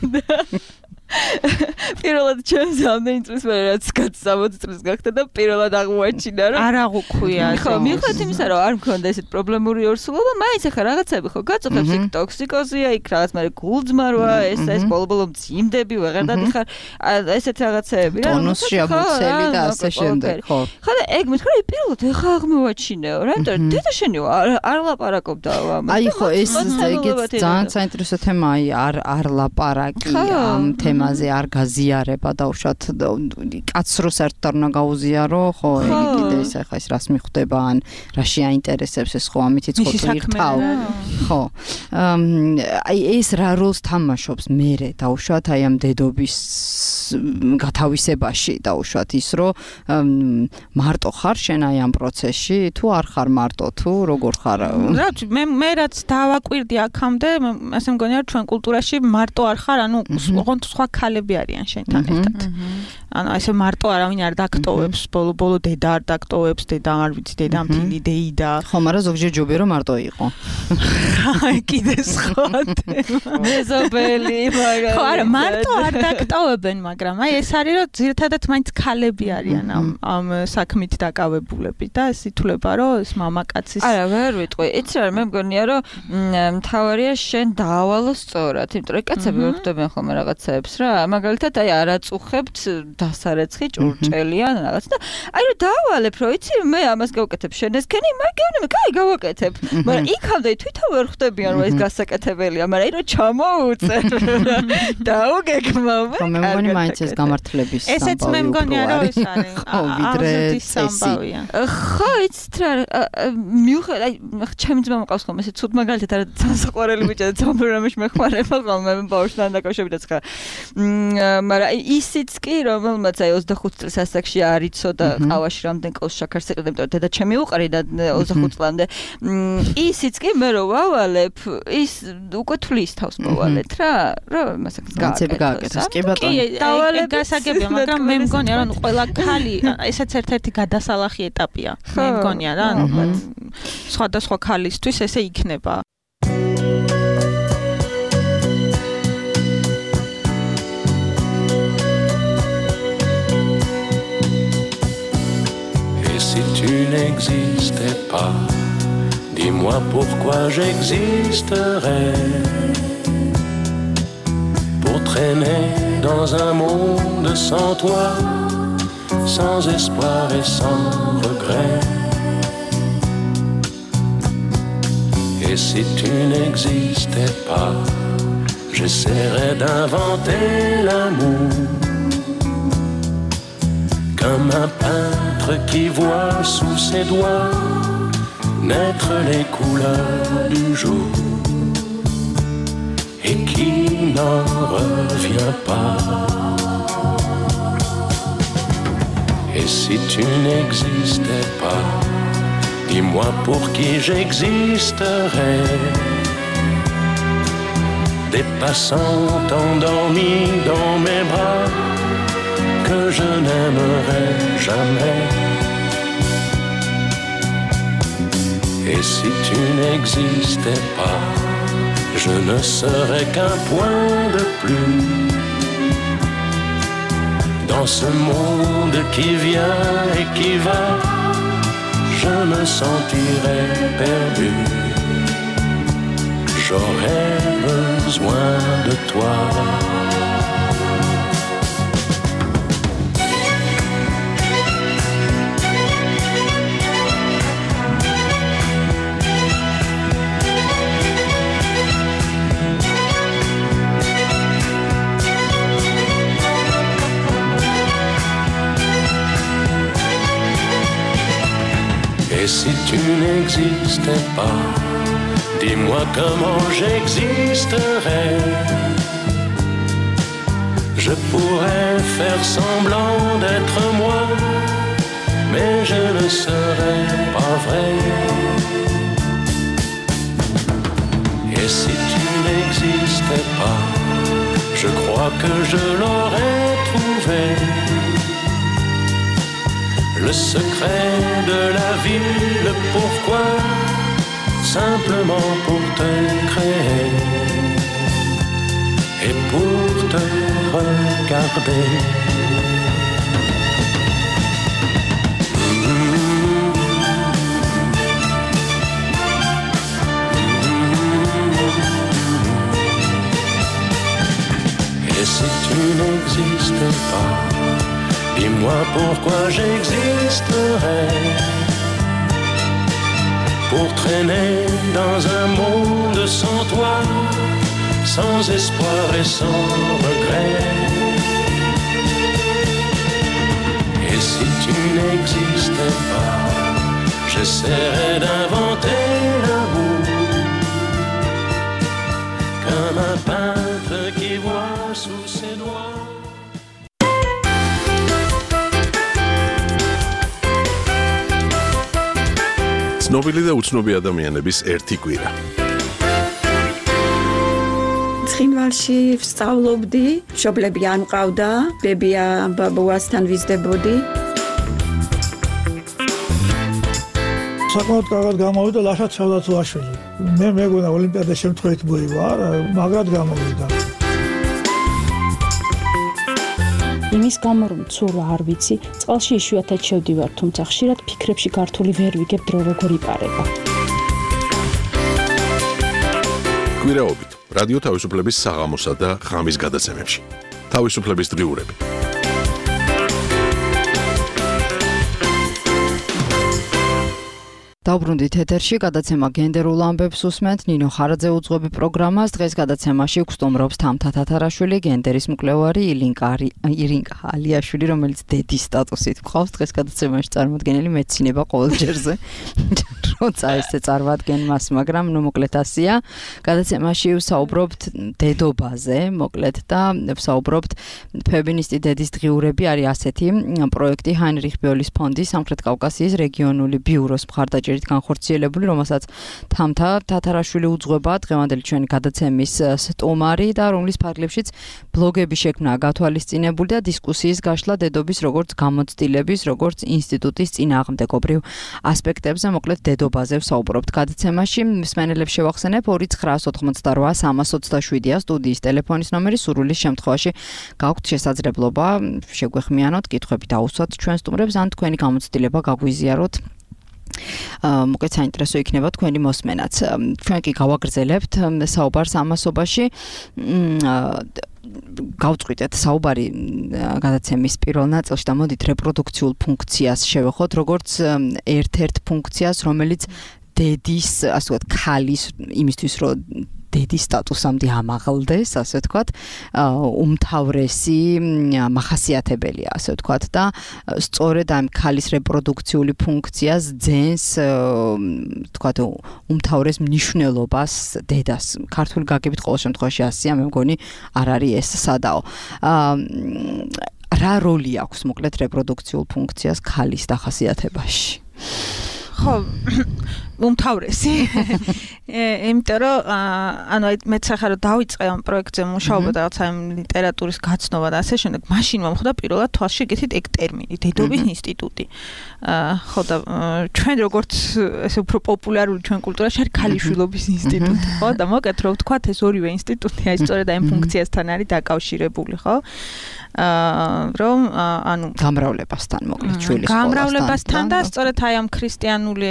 პირველად ჩემს ამდენი წლის მერე რაც 60 წლის გახდა და პირველად აღმოაჩინა რომ არ აღვქვია ხო მიხვდეთ იმისა რომ არ მქონდა ესეთ პრობლემური ორსულობა მაინც ახლა რაღაცები ხო გაწუხებს იქ ტოქსიკოზია იქ რაღაც მე გულძმარვა ეს ბოლო მძიმდები ვეღარ დადიხარ ესეთ რაღაცები რა ტონუსში აბუცელი და ასე შემდეგ ხო ხო და ეგ მითხრა პირველად ახლა აღმოაჩინეო რა იმიტომ რომ დედა შენი არ ლაპარაკობდაო ამ აი ხო ეს ეგეც ძალიან საინტერესო თემაა არ ლაპარაკი ამ თემაზე არ გაზიარება დაუშვათ კაცს რო საერთოდ არ უნდა გაუზიარო ხო იგი კიდე ის ახლა ის რას მიხვდება ან რაში აინტერესებს ეს ხო ამითი ცოტა ხო აი ეს რა როლს თამაშობს მერე დაუშვათ აი ამ დედობის გათავისებაში დაუშვათ ის რომ მარტო ხარ შენ აი ამ პროცესში თუ არ ხარ მარტო თუ როგორ ხარ რა მე რაც დავაკვირდი აქამდე ასე მგონია რომ ჩვენ კულტურაში მარტო არ ხარ ანუ ოღონდ სხვა ქალები არიან შენთან ერთად. ანუ ესე მარტო არავინ არ დაგტოვებს, ბოლო დედა არ დაგტოვებს, დედა არ ვიცი, დედა მთელი დეიდა. ხო, მაგრამ ზოგჯერ ჯობია რომ მარტო იყო. აი კიდე სხვა თემა. მეზობელი, მაგრამ ხო, არა, მარტო არ დაგტოვებენ, მაგრამ აი ეს არის რომ ძირითადად მაინც ქალები არიან ამ საქმით დაკავებულები და ეს ითვლება რომ ეს მამაკაცის არა, ვერ ვიტყვი. იცი რა, მე მგონია რომ მთავარია შენ დაავალო სწორად, იმიტომ რომ კაცები ვერ ხვდებიან ხოლმე რაღაცებს რა. მაგალითად აი არაწუხებთ დასარეცხი ჭურჭელიან რაღაც და აი რომ დაავალებ რომ იცი მე ამას გავაკეთებ შენ ესქენი მაგევნე მე კაი გავაკეთებ მაგრამ იქამდე თვითონ ვერ ხვდებიან რომ ეს გასაკეთებელია მაგრამ აი რომ ჩამოუწერ დაუგეგმავ მე მგონი მაინც ეს გამართლების სამბავი ესეც მე მგონია რომ ეს არის ხო ვიდრე წესი ხო იცით რა მიუხედავად აი ჩემი ძმა მყავს ხოლმე ესე ცუდ მაგალითად არა ცანსაყვარელი ბიჭი და ცამბრამში მეხმარება ხოლმე მე ბავშვთან დაკავშირებით ხა მაგრამ ისიც კი რომელმაც აი 25 წელს ასაკში არ იცოდა ყავაში რამდენ კოლს შაქარს ეყრდნე, იმიტომ რომ დედა ჩემი უყრიდა 25 წლამდე. ისიც კი მე რო ვავალებ, ის უკვე თვლის თავს მოვალეთ რა, რომ მასაკს გააკეთოს. კი ბატონო. გასაგებია, მაგრამ მე მგონია რომ ყველა ქალი ესეც ერთ-ერთი გადასალახი ეტაპია. მე მგონია რა, სხვადასხვა ქალისთვის ესე იქნება. Et si tu n'existais pas, dis-moi pourquoi j'existerais. Pour traîner dans un monde sans toi, sans espoir et sans regret. Et si tu n'existais pas, j'essaierais d'inventer l'amour. Comme un peintre qui voit sous ses doigts naître les couleurs du jour et qui n'en revient pas. Et si tu n'existais pas, dis-moi pour qui j'existerais. Des passants endormis dans mes bras que je n'aimerais jamais. Et si tu n'existais pas, je ne serais qu'un point de plus dans ce monde qui vient et qui va. Je me sentirais perdu. J'aurais besoin de toi. Et si tu n'existais pas, dis-moi comment j'existerais. Je pourrais faire semblant d'être moi, mais je ne serais pas vrai. Et si tu n'existais pas, je crois que je l'aurais trouvé. Le secret de la vie, le pourquoi, simplement pour te créer et pour te regarder. Et si tu n'existais pas, dis-moi pourquoi j'existerais. Pour traîner dans un monde sans toi, sans espoir et sans regret. Et si tu n'existais pas, j'essaierais d'inventer l'amour. Comme un peintre qui voit sous ses doigts. ცნობილი და უცნობი ადამიანების ერთი კვირა. ცხინვალში ვსწავლობდი, მშობლები არ მყავდა, ბებია ბაბუასთან ვიზრდებოდი. საკმაოდ კარგად გამოვიდა ლაშა ცელათუაშვილი. მე მეგონა ოლიმპიადა შემთხვევით მოივა, მაგრად გამოვიდა. იმის გამო რომ ცურვა არ ვიცი, წყალში იშვიათად შევდივარ, თუმცა ხშირად ფიქრებში გართული ვერ ვიგებ დრო როგორ იპარება. კვირაობით რადიო თავისუფლების საღამოსა და ღამის გადაცემებში. თავისუფლების დღიურები. დავბრუნდით ეთერში, გადაცემა გენდერულ ამბებს უსმენთ, ნინო ხარაძე უძღვები პროგრამას. დღეს გადაცემაში გვსტუმრობს თამთა თათარაშვილი, გენდერის მკვლევარი ირინკა ალიაშვილი, რომელიც დედის სტატუსით გვყავს. დღეს გადაცემაში წარმოდგენილი მეცინება ყოველჯერზე. როცა ესე წარმოადგენ მას, მაგრამ მოკლედ ასია. გადაცემაში ვსაუბრობთ დედობაზე, მოკლედ და ვსაუბრობთ ფემინისტი დედის დღიურები არის ასეთი პროექტი ჰაინრიხ ბიოლის ფონდის სამხრეთ კავკასიის რეგიონული ბიუროს მხარდაჭერით განხორციელებული, რომელსაც თამთა თათარაშვილი უძღვება, დღევანდელი ჩვენი გადაცემის სტუმარი და რომლის ფარგლებშიც ბლოგები შექმნა გათვალისწინებული და დისკუსიის გაშლა დედობის როგორც გამოცდილების, როგორც ინსტიტუტის წინააღმდეგობრივ ასპექტებზე, მოკლედ დედობაზე ვსაუბრობთ გადაცემაში. მსმენელებს შევახსენებ 2988327-ია სტუდიის ტელეფონის ნომერი, სურვილის შემთხვევაში გაქვთ შესაძლებლობა შეგვეხმიანოთ, კითხვები დაუსვათ ჩვენ სტუმრებს, ან თქვენი გამოცდილება გაგვიზიაროთ. მოკლედ საინტერესო იქნება თქვენი მოსმენაც. ჩვენ კი გავაგრძელებთ საუბარს ამასობაში. გავწყვიტეთ საუბარი გადაცემის პირველ ნაწილში და მოდით რეპროდუქციულ ფუნქციას შევეხოთ, როგორც ერთ-ერთ ფუნქციას, რომელიც დედის, ასე ვთქვათ, ქალის იმისთვის, რომ დედის სტატუსამდე ამაღლდეს, ასე ვთქვათ, უმთავრესი მახასიათებელია, ასე ვთქვათ, და სწორედ ამ ქალის რეპროდუქციული ფუნქციას ძენს, ვთქვათ, უმთავრეს მნიშვნელობას დედას. ქართული გაგებით ყოველ შემთხვევაში ასია, მე მგონი არ არის ეს სადაო. რა როლი აქვს მოკლედ რეპროდუქციულ ფუნქციას ქალის დახასიათებაში? ხო, უმთავრესი. იმიტომ რომ ანუ მეც ახლა რომ დავიწყე ამ პროექტზე მუშაობა და რაღაცა ამ ლიტერატურის გაცნობა და ასე შემდეგ, მაშინ მომხდა პირველად თვალში გითით ეგ ტერმინი, დედობის ინსტიტუტი. ხო და ჩვენ როგორც ესე უფრო პოპულარული ჩვენ კულტურაში არის ქალიშვილობის ინსტიტუტი, ხო და მოკეთ რომ ვთქვათ ეს ორივე ინსტიტუტი აი სწორედ ამ ფუნქციასთან არის დაკავშირებული, ხო? რომ ანუ გამრავლებასთან მოკლედ შვილის გამრავლებასთან და სწორედ აი ამ ქრისტიანული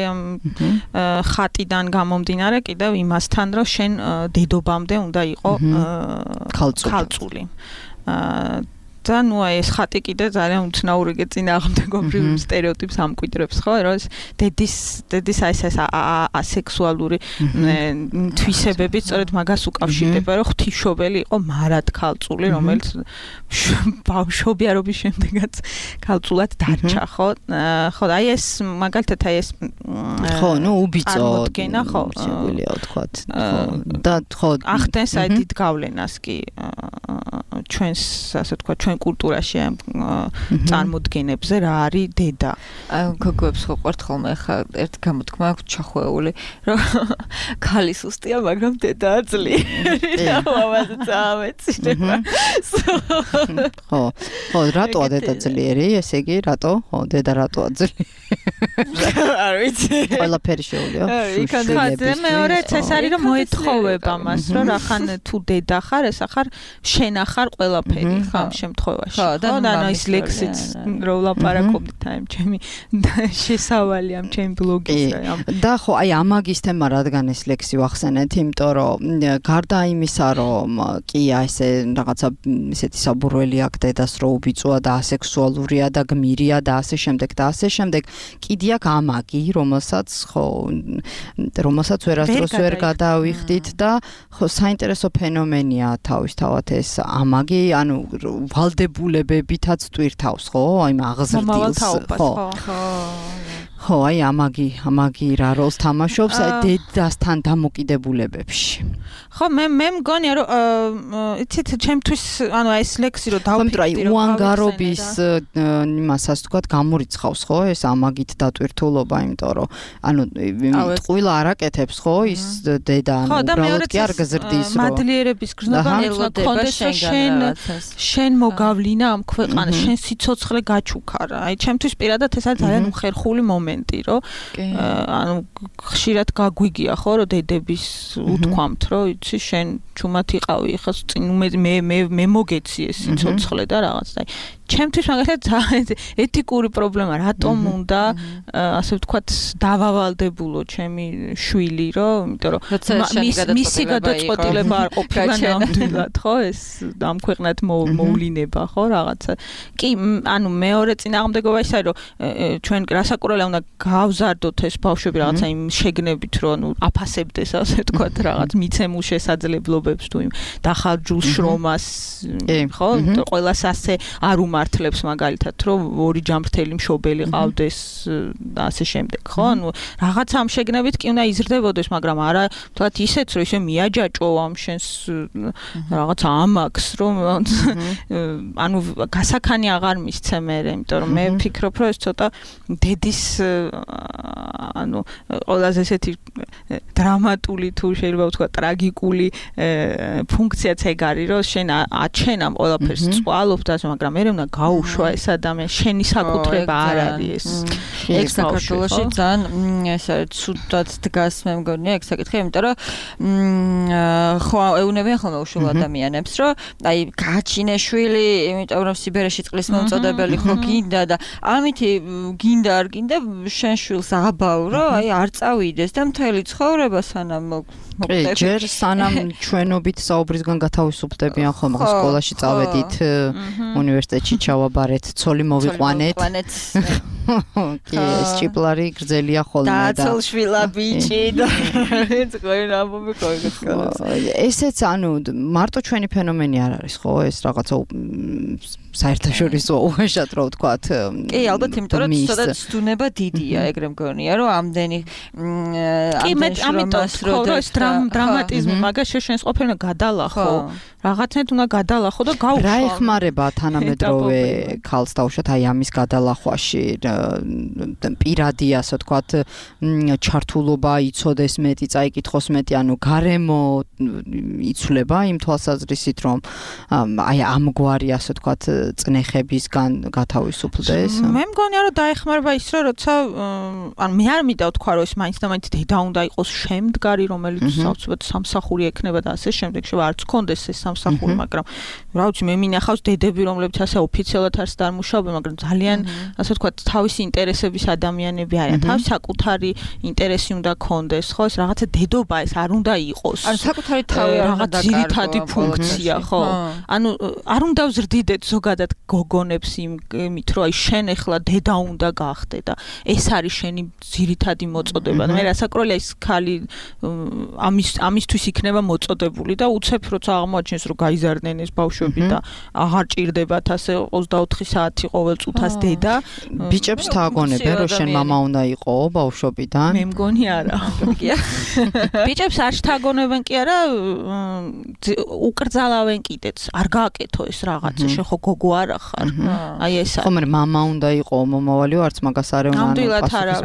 ხატიდან გამომდინარე კიდევ იმასთან რომ შენ დედობამდე უნდა იყო ქალწული. და ნუ აი ეს ხატი კიდე ძალიან უცნაური წინააღმდეგობრივ სტერეოტიპს ამკვიდრებს, ხო, რომ დედის აი ეს ასექსუალური თვისებები სწორედ მაგას უკავშირდება, რომ ღვთისმშობელი იყო მარად ქალწული, რომელიც ბავშვობიარობის შემდეგაც ქალწულად დარჩა, ხო? ხო, აი ეს მაგალითად აი ეს ხო, ნუ უბიწო წარმოდგენა, ხო, შეგვიძლია ვთქვათ. და ხო, ახდენს აი დიდ გავლენას კი ჩვენს, ასე ვთქვათ, ჩვენ კულტურაში ამ წარმოდგენებზე რა არის დედა. აი გოგოებს ხო ყვართ ხოლმე ხა ერთ გამოთქმა აქვს ჩახვეული, რომ ქალი სუსტია, მაგრამ დედა ძლიერი. ამაზე წამეცილება. ხო, ხო, რატოა დედა ძლიერი? ესე იგი, რატო? ხო, დედა რატოა ძლიერი? არ ვიცი. ყველაფერი შეუძლია. იქამდე მეორეც ეს არის რომ მოეთხოვება მას, რომ რახან თუ დედა ხარ, ეს ახარ შენ ახარ ყველაფერი ხა ამ შემთხვევაში. ხო, და ანუ ის ლექსიც რომ ლაპარაკობდით აი ჩემი შესავალი ამ ჩემი ბლოგისა. და ხო, აი ამაგის თემა რადგან ეს ლექსი ვახსენეთ, იმიტომ რომ გარდა იმისა, რომ კი აი ესე რაღაცა ისეთი საბურველი აქ დედას რო უბიწოა და ასექსუალურია და გმირია და ასე შემდეგ და ასე შემდეგ, კიდე აქ ამაგი, რომელსაც ვერასდროს ვერ გადავიხდით და ხო საინტერესო ფენომენია თავისთავად ეს ამაგი, ანუ ვალდებულებებითაც ტვირთავს, ხო? აი მაღზრდილს, ხო. ხო, აი ამაგი რა როლს თამაშობს აი დედასთან დამოკიდებულებებში. ხო, მე მგონია რომ იცით ჩემთვის ანუ ეს ლექსი რომ დავფიქრდი რომ უანგარობის იმასაც თქვათ გამორიცხავს, ხო? ეს ამაგით დატვირთულობა, იმიტომ რომ ანუ ტყუილ არაკეთებს, ხო? ის დედა ანუ უბრალოდ კი არ გზრდის რომ მადლიერების გრძნობა ელოდება შენ მოგავლინა ამ ქვეყანას, შენ სიცოცხლე გაჩუქარა. აი ჩემთვის პირადად ეს არის ძალიან უხერხული მომენტი, რომ ანუ ხშირად გაგვიგია, ხო, რომ დედების უთქვამთ, რომ იცი შენ ჩუმად იყავი, ხა წინ მე მოგეციე სიცოცხლე და რაღაც და ჩემთვის მაგალითად ეთიკური პრობლემა რატომ უნდა ასე ვთქვათ დავავალდებულო ჩემი შვილი რომ იმიტომ რომ მისი გადაწყვეტილება არ ყოფილა ნამდვილად ხო ეს ამ ქვეყნად მოვლინება ხო რაღაცა კი ანუ მეორე წინააღმდეგობა ისაა რომ ჩვენ რასაკურველია უნდა გავზარდოთ ეს ბავშვები რაღაცა იმ შეგნებით რომ ანუ აფასებდეს ასე ვთქვათ რაღაც მიცემულ შესაძლებლობებს თუ იმ დახარჯულ შრომას ხო ყველას ასე არ უმართლებს მაგალითად რომ ორი ჯამრთელი მშობელი ყავდეს და ასე შემდეგ ხო ანუ რაღაცა ამ შეგნებით კი უნდა იზრდებოდეს მაგრამ არა თქვათ ისეც რომ ისე მიაჯაჭო ამ შენს რაღაცა ამაკს რომ ანუ გასაქანი აღარ მისცე მე იმიტომ რომ მე ვფიქრობ რომ ეს ცოტა დედის ანუ ყველაზე ესეთი დრამატული თუ შეიძლება ვთქვა ტრაგიკული ფუნქციაც ეგ არის რომ შენ აჩენ ამ ყველაფერს წვალობ და მაგრამ მე უნდა გაუშვა ეს ადამიანი შენი საკუთრება არ არის ეს საქართველოში ძალიან ეს არის ცუდად დგას მე მგონია ეგ საკითხი იმიტომ რომ ხო ეუნებიან ხოლმე უშულ ადამიანებს რომ აი გააჩინე შვილი იმიტომ რომ სიბერეში წყლის მომწოდებელი ხო გინდა და ამითი გინდა არ გინდა შენ შვილს აბავრო აი არ წავიდეს და მთელი ცხოვრება სანამ ჯერ სანამ ჩვენობით საუბრისგან გათავისუფლდებიან ხოლმე სკოლაში წავედით უნივერსიტეტში ჩავაბარეთ ცოლი მოვიყვანეთ კი ეს ჭიპლარი გრძელია ხოლმე და დაცოლშვილა ბიჭი და ძღვენ ამბობი ესეც ანუ მარტო ჩვენი ფენომენი არ არის ხო ეს რაღაცა საერთაშორისო უეშად რო ვთქვათ კი ალბათ იმიტომ რომ ცოტა სტუნება დიდია ეგრე მგონია რომ ამდენი ამიტომ ხო ეს დრამატიზმი მაგაში შენს ყოფილი გადალახო რაღაცნაირად უნდა გადალახო და გაუშვა რა ეხმარება თანამედროვე ქალს დაუშვათ აი ამის გადალახვაში პირადი ასე ვთქვათ ჩართულობა იცოდეს მეტი წაიკითხოს მეტი ანუ გარემო იცვლება იმ თვალსაზრისით რომ აი ამგვარი ასე ვთქვათ წნეხებისგან გათავისუფლდეს მე მგონია რომ დაეხმარება ის რომ როცა ან მე არ მინდა ვთქვა რომ ეს მაინც და მაინც დედა უნდა იყოს შემდგარი რომელიც საოცრად სამსახური ექნება და ასე შემდეგ შევა არც კონდეს ეს სამსახური მაგრამ რა ვიცი მე მინახავს დედები რომლებიც ასე ოფიციალურად არც არ მუშაობენ მაგრამ ძალიან ასე ვთქვათ თავისი ინტერესების ადამიანები არიან თავის საკუთარი ინტერესი უნდა კონდეს ხო ეს რაღაცა დედობა ეს არ უნდა იყოს ანუ საკუთარი თავი არ უნდა დაკარგო ძირითადი ფუნქცია ხო ანუ არ უნდა ვზრდიდეთ ზოგადად გოგონებს იმით რომ აი შენ ახლა დედა უნდა გახდე და ეს არის შენი ძირითადი მოწოდება და მე რასაკურველია ის ქალი ამისთვის იქნება მოწოდებული და უცებ როცა აღმოაჩენს რომ გაიზარდნენ ეს ბავშვები და აღარ ჭირდებათ ასე 24 საათი ყოველ წუთას დედა ბიჭებს თაგონებენ რომ შენ მამა უნდა იყო ბავშვობიდან მე მგონი არა ბიჭებს არ შთაგონებენ კი არა უკრძალავენ კიდეც არ გააკეთო ეს რაღაცა შენ ხო გოგო არ ახარ აი ეს ხო მე მამა უნდა იყო მომავალიო არც მაგას არ ეუნა ნამდვილად არა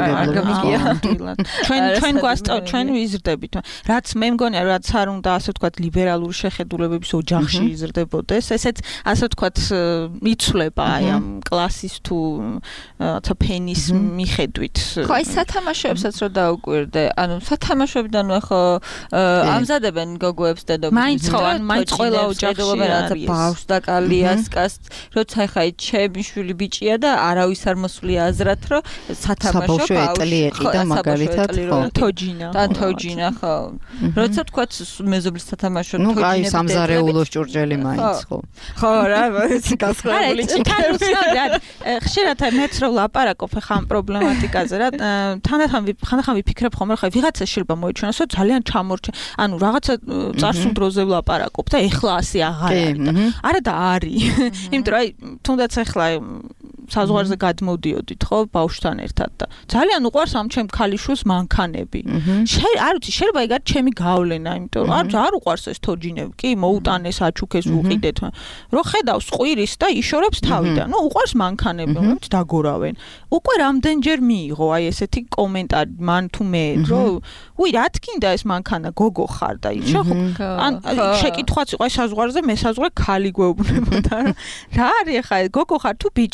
ჩვენ ვიზრდებით რაც მე მგონია რაც არ უნდა ასე ვთქვათ ლიბერალური შეხედულებების ოჯახში იზრდებოდეს ესეც ასე ვთქვათ იცვლება აი ამ კლასის თუ რაცა ფენის მიხედვით ხო აი სათამაშოებსაც რო დაუკვირდე ანუ სათამაშოებიდან ხო ამზადებენ გოგოებს დედოფლებს მაინც ყველა ოჯახში არის ბავშვს და კალიასკას როცა ხა ჩემი შვილი ბიჭია და არავის არ მოსვლია აზრად რომ სათამაშო ბავშვი და მაგალითად ხო თოჯინა ხო როცა თქვაც მეზობლის სათამაშო თოჯინები ნუ აი სამზარეულოს ჭურჭელი მაინც ხო ხო რა გასხებული ხშირად მეც რო ლაპარაკობ ხა ამ პრობლემატიკაზე რა ხანდახან ვიფიქრებ ხოლმე ხა ვიღაცა შეიძლება მოიჩვენოს რომ ძალიან ჩამორჩა ანუ რაღაცა წარსულ დროზე ვლაპარაკობ და ეხლა ასე აღარ არის და არა და არის იმიტომ რომ აი თუნდაც ეხლა საზღვარზე გადმოდიოდით ხო ბავშვთან ერთად და ძალიან უყვარს ამ ჩემ ქალიშვილს მანქანები არ ვიცი შეიძლება ეგ არის ჩემი გავლენა იმიტომ რომ არ უყვარს ეს თოჯინები კი მოუტანეს აჩუქეს უყიდეთ რომ ხედავს ყვირის და იშორებს თავიდან ნუ უყვარს მანქანები რომლებიც დაგორავენ უკვე რამდენჯერ მიიღო აი ესეთი კომენტარი მან თუ მე რომ უი რა თქინდა ეს მანქანა გოგო ხარ და იშო ან შეკითხვაც იყო აი საზღვარზე მე საზღვარი ქალი გვეუბნებოდა რა არის ხა გოგო ხარ თუ ბიჭი ხარ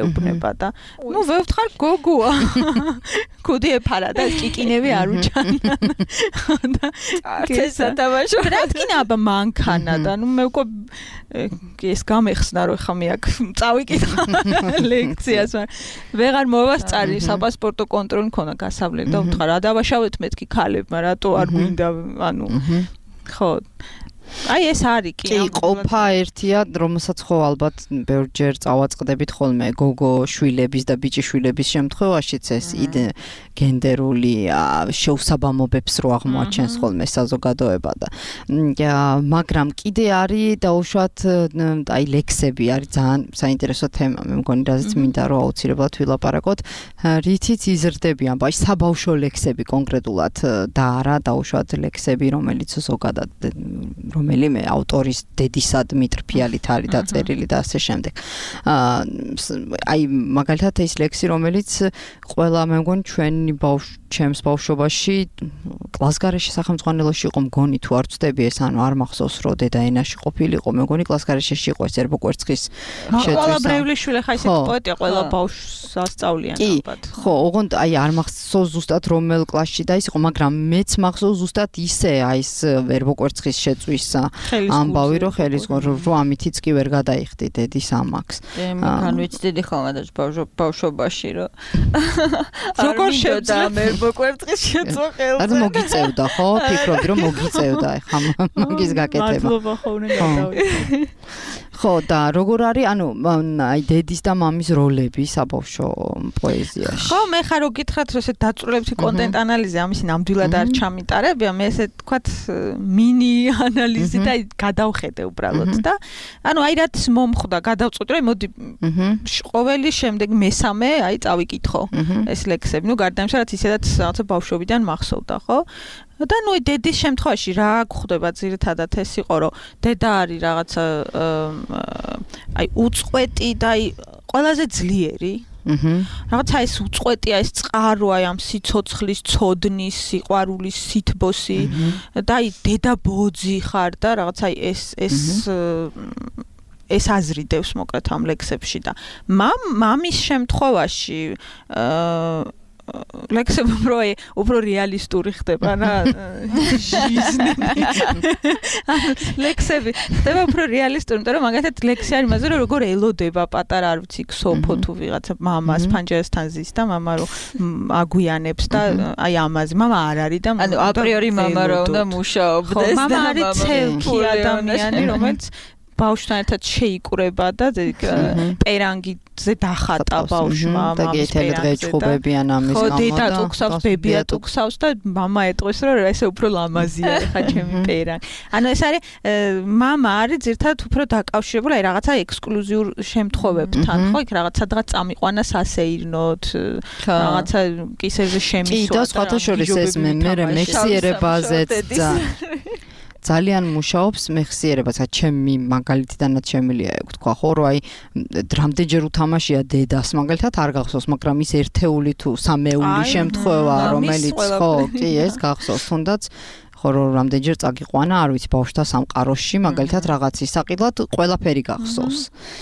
ეუბნება და ნუ ვევთხარ გოგოა კუდი ეფარა და კიკინები არ უჩანან და კესა თამაშობ რადგან აბა მანქანა და ნუ მე უკვე ეს გამეხსნა რომ ხა მე აქ წავიკითხა ლექციას ვეღარ მოვასწარი საპასპორტო კონტროლი მქონდა გასავლელი და ვთქვა რა დავაშავეთ მეთქი ქალებმა რატო არ გვინდა ანუ ხო აი ეს არის კი ყოფა ერთია რომელსაც ხო ალბათ ბევრჯერ წავაწყდებით ხოლმე გოგო შვილების და ბიჭი შვილების შემთხვევაშიც ეს გენდერული შეუსაბამობებს რო აღმოაჩენს ხოლმე საზოგადოება და მაგრამ კიდე არის დაუშვათ აი ლექსები არის ძალიან საინტერესო თემა მე მგონი რაზეც მინდა რომ აუცილებლად ვილაპარაკოთ რითიც იზრდებიან აი საბავშვო ლექსები კონკრეტულად და არა დაუშვათ ლექსები რომელიც ზოგადად რომელიმე ავტორის დედისა დმიტრი ფიალით არის დაწერილი და ასე შემდეგ. აი მაგალითად ეს ლექსი რომელიც ყველა მე მგონი ჩვენი ჩემს ბავშვობაში კლასგარეში სახელმძღვანელოში იყო მგონი თუ არ ვწდები ეს ანუ არ მახსოვს რომ დედა ენაში ყოფილიყო მე მგონი კლასგარეში იყო ეს ერბო კვერცხის შეწვის. ყველა ბრევლიშვილი ხა ისეთი პოეტია ყველა ბავშვს ასწავლიან ალბათ. ხო, ოღონდ აი არ მახსოვს ზუსტად რომელ კლასში და ის იყო მაგრამ მეც მახსოვს ზუსტად ისე აი ეს ერბო კვერცხის შეწვის ამბავი რომ ხელისგან რომ ამითიც კი ვერ გადაიხდი დედის ამაკს. მან ვიცდიდი ხოლმე და ბავშვობაში რომ როგორ შევძლა ერბო კვერცხის შეწვა ხელზე. ანუ მოგიწევდა ხო? ფიქრობდი რომ მოგიწევდა ხა მაგის გაკეთება. მადლობა ხოლმე გადავიდე. ხო და როგორ არის ანუ აი დედის და მამის როლები საბავშვო პოეზიაში. ხო მე ხარ რო გითხრათ რომ ესე დაწვრილებული კონტენტ ანალიზი ამისი ნამდვილად არ ჩამიტარებია მე ესე თქვათ მინი ანალიზი და გადავხედე უბრალოდ და ანუ აი რაც მომხვდა გადავწყვიტე რომ მოდი ყოველი შემდეგ მესამე აი წავიკითხო ეს ლექსები ნუ გარდა იმისა რაც ისედაც რაღაცა ბავშვობიდან მახსოვდა ხო და ნუ დედის შემთხვევაში რა გვხვდება ძირითადად ეს იყო რომ დედა არის რაღაცა აი უწყვეტი და აი ყველაზე ძლიერი რაღაცა ეს უწყვეტია ეს წყაროა ამ სიცოცხლის ცოდნის სიყვარულის სითბოსი და აი დედა ბოძი ხარ და რაღაცა ეს აზრიდევს მოკლედ ამ ლექსებში და მამის შემთხვევაში ლექსები უფრო რეალისტური ხდება რა ლექსები ხდება უფრო რეალისტური იმიტომ რომ მაგათაც ლექსი არის მასე რომ როგორ ელოდება პატარა არ ვიცი ქსოფო თუ ვიღაცა მამას ფანჯერასთან ზის და მამა რომ აგვიანებს და აი ამაზე მამა არ არის და ანუ აპრიორი მამა რომ უნდა მუშაობდეს და მამა არის ცელკი ადამიანი რომელიც ბავშვთან ერთად შეიკრება და პერანგიზე დახატა ბავშვმა და გეთელი დღე ჭუბებიან ამის გამო და დედა ტუქსავს ბებია ტუქსავს და მამა ეტყვის რომ ესე უფრო ლამაზია ხა ჩემი პერანგი ანუ ეს არის მამა არის ზირთად უფრო დაკავშირებული აი რაღაცა ექსკლუზიურ შემთხვევებთან ხო იქ რაღაც სადღაც წამიყვანა სასეირნოთ რაღაცა კისერზე შემისვა და სხვათა შორის ეს მე მეხსიერებაზეც ძალიან მუშაობს მეხსიერებასაც ჩემი მაგალითიდანაც შემილია თქვა ხო რომ აი რამდენჯერ უთამაშია დედას მაგალითად არ გახსოვს მაგრამ ის ერთეული თუ სამეული შემთხვევა რომელიც ხო კი ეს გახსოვს თუნდაც ხო რომ რამდენჯერ წაგიყვანა არ ვიცი ბავშვთა სამყაროში მაგალითად რაღაც ისაყიდლად ყველაფერი გახსოვს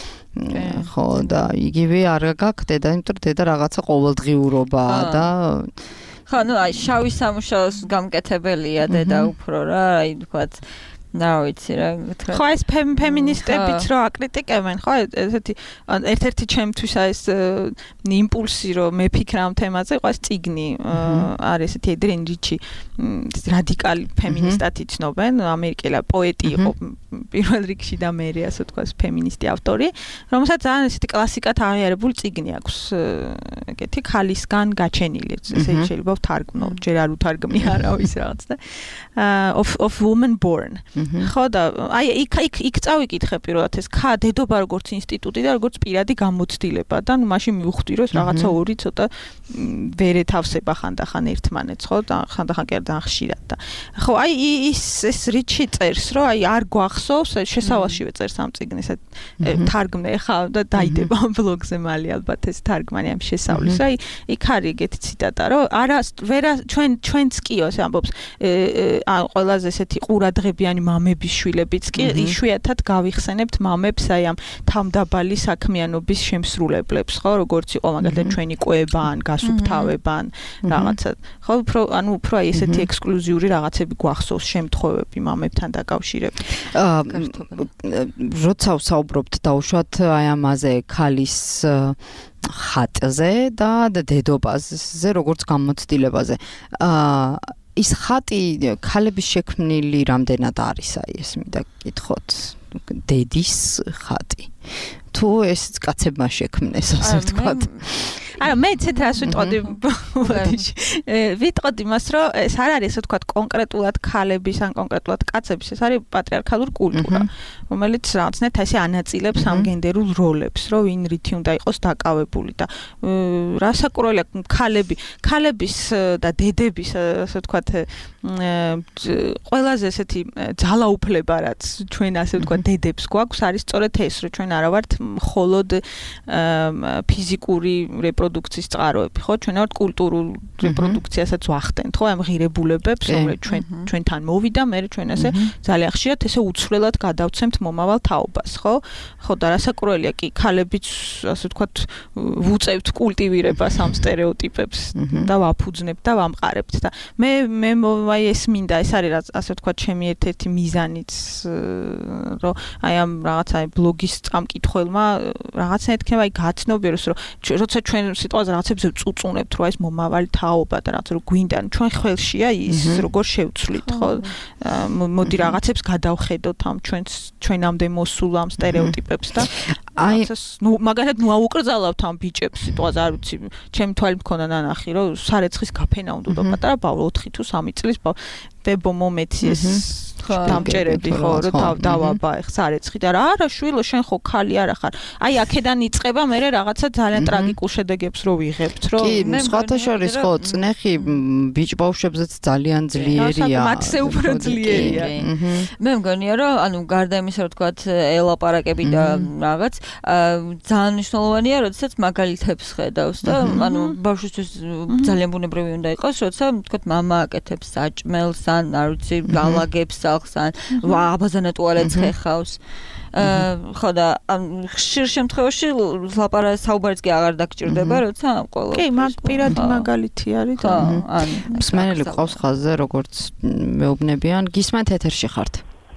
ხო და იგივე არ გაგხდება იმიტომ რომ დედა რაღაცა ყოველდღიურობაა და ხო, ну, აი შავი სამუშაოს გამკეთებელია დედა უფრო რა, აი თქვათ რა ვიცი რა გითხრა. ხო, ეს ფემინისტებიც რო აკრიტიკებენ, ხო, ესეთი ერთ-ერთი ჩემთვის ეს იმპულსი რომ მეფიქრა ამ თემაზე, იყო ეს წიგნი, არის ესეთი ედრენ რიჩი, რადიკალი ფემინისტად იცნობენ, ამერიკელი პოეტი იყო პირველ რიგში და მე ასე თქვა ფემინისტი ავტორი, რომელსაც ძალიან ესეთი კლასიკად აღიარებული წიგნი აქვს, ეგეთი ხალისგან გაჩენილი, ესე შეიძლება ვთარგმნო, ჯერ არ უთარგმნი არავის რაღაც და of woman born ხო და აი იქ წავიკითხე პირველად ეს დედობა როგორც ინსტიტუტი და როგორც პირადი გამოცდილება და ნუ მაშინ მივხვდი რომ რაღაცა ორი ცოტა ვერ ეთავსება ხანდახან ერთმანეთს ხო და ხანდახან კი არ ხშირად და ხო აი ეს რიჩი წერს რომ აი არ გვახსოვს შესავალშივე წერს ამ წიგნს თარგმნე ხა და დაიდება ბლოგზე მალე ალბათ ეს თარგმანი ამ შესავლით მოსწავლეს. აი, იქ არის ეგეთი ციტატა, რომ არა ჩვენც კი ოს ამბობს, ყველაზე ესეთი ყურადღებიანი მამების შვილებიც კი იშვიათად გავიხსენებთ მამებს აი ამ თავდაბალი საქმიანობის შემსრულებლებს, ხო, როგორც იყო მაგალითად ჩვენი კვებან, გასუფთავებან, რაღაცა. ხო, უფრო აი ესეთი ექსკლუზიური რაღაცები გვახსოვს შემთხვევები მამებთან დაკავშირებით. როცა ვსაუბრობთ დაუშვათ აი ამაზე ქალის ხატზე და დედობაზე, როგორც გამოცდილებაზე. ის ხატი ქალების შექმნილი რამდენად არის აი ეს მინდა გითხოთ დედის ხატი თუ ეს კაცებმა შექმნეს ასე ვთქვათ არა მე ცეთ რას ვიტყოდი ვიტყოდი იმას რომ ეს არ არის ასე ვთქვათ კონკრეტულად ქალების ან კონკრეტულად კაცების ეს არის პატრიარქალური კულტურა რომელიც რაღაცნაირად ასე ანაწილებს ამ გენდერულ როლებს რომ ვინ რითი უნდა იყოს დაკავებული და რასაკურველია ქალების და დედების ასე ვთქვათ ყველაზე ესეთი ძალაუფლება რაც ჩვენ ასე ვთქვათ დედებს გვაქვს არის სწორედ ეს რომ ჩვენ არა ვართ მხოლოდ ფიზიკური რეპროდუქციის წყაროები, ხო? ჩვენ ვართ კულტურულ რეპროდუქციასაც ვახდენთ, ხო? ამ ღირებულებებს, რომელიც ჩვენთან მოვიდა, მე ჩვენ ასე ძალიან ხშირად ესე უცვლელად გადავცემთ მომავალ თაობას, ხო? ხო, და რასაკურველია კი, ქალებიც ასე ვთქვათ, ვუწევთ კულტივირებას ამ სტერეოტიპებს და ვაფუძნებთ და ვამყარებთ და მე აი ეს მინდა, ეს არის ასე ვთქვათ, ჩემი ერთ-ერთი მიზანიც, რომ აი ამ რაღაცა ბლოგის წამკითხველმა რაღაცა ეთქება აი გაცნობიეროს რომ როცა ჩვენ სიტყვაზე რაღაცებს წუწუნებთ რომ ეს მომავალი თაობა და რაღაც რომ გვინდა ჩვენ ხელშია ის როგორ შევცვლით ხო მოდი რაღაცებს გადავხედოთ ამ ჩვენამდე მოსულ ამ სტერეოტიპებს და აი მაგალითად აუკრძალავთ ამ ბიჭებს სიტყვაზე არ ვიცი ჩემი თვალით მქონდა ნანახი რომ სარეცხის გაფენა უნდა პატარა ბავშვი 4 თუ 3 წლის ბებო მომეცი ეს დამჭერები ხო რომ დავაბა ეხ სარეცხი და არა შვილო შენ ხო ქალი არა ხარ აი აქედან იწყება მე რაღაცა ძალიან ტრაგიკულ შედეგებს რო ვიღებთ რომ კი სხვათა შორის ხო წნეხი ბიჭ ბავშვებზეც ძალიან ძლიერია მათზე უფრო ძლიერია მე მგონია რომ ანუ გარდა იმისა რომ თქვათ ელაპარაკები და რაღაც ძალიან მნიშვნელოვანია როდესაც მაგალითებს ხედავს და ანუ ბავშვისთვის ძალიან ბუნებრივი უნდა იყოს როცა თქვათ მამა აკეთებს საჭმელს ან არ ვიცი გალაგებს ახსან აბაზანა ტუალეტს ხეხავს ხო და ხშირ შემთხვევაში საუბარიც კი აღარ დაგჭირდება როცა ყოველ კი მაგ პირადი მაგალითი არის და მსმენელი ყავს ხაზზე როგორც მეუბნებიან გისმენთ ეთერში ხართ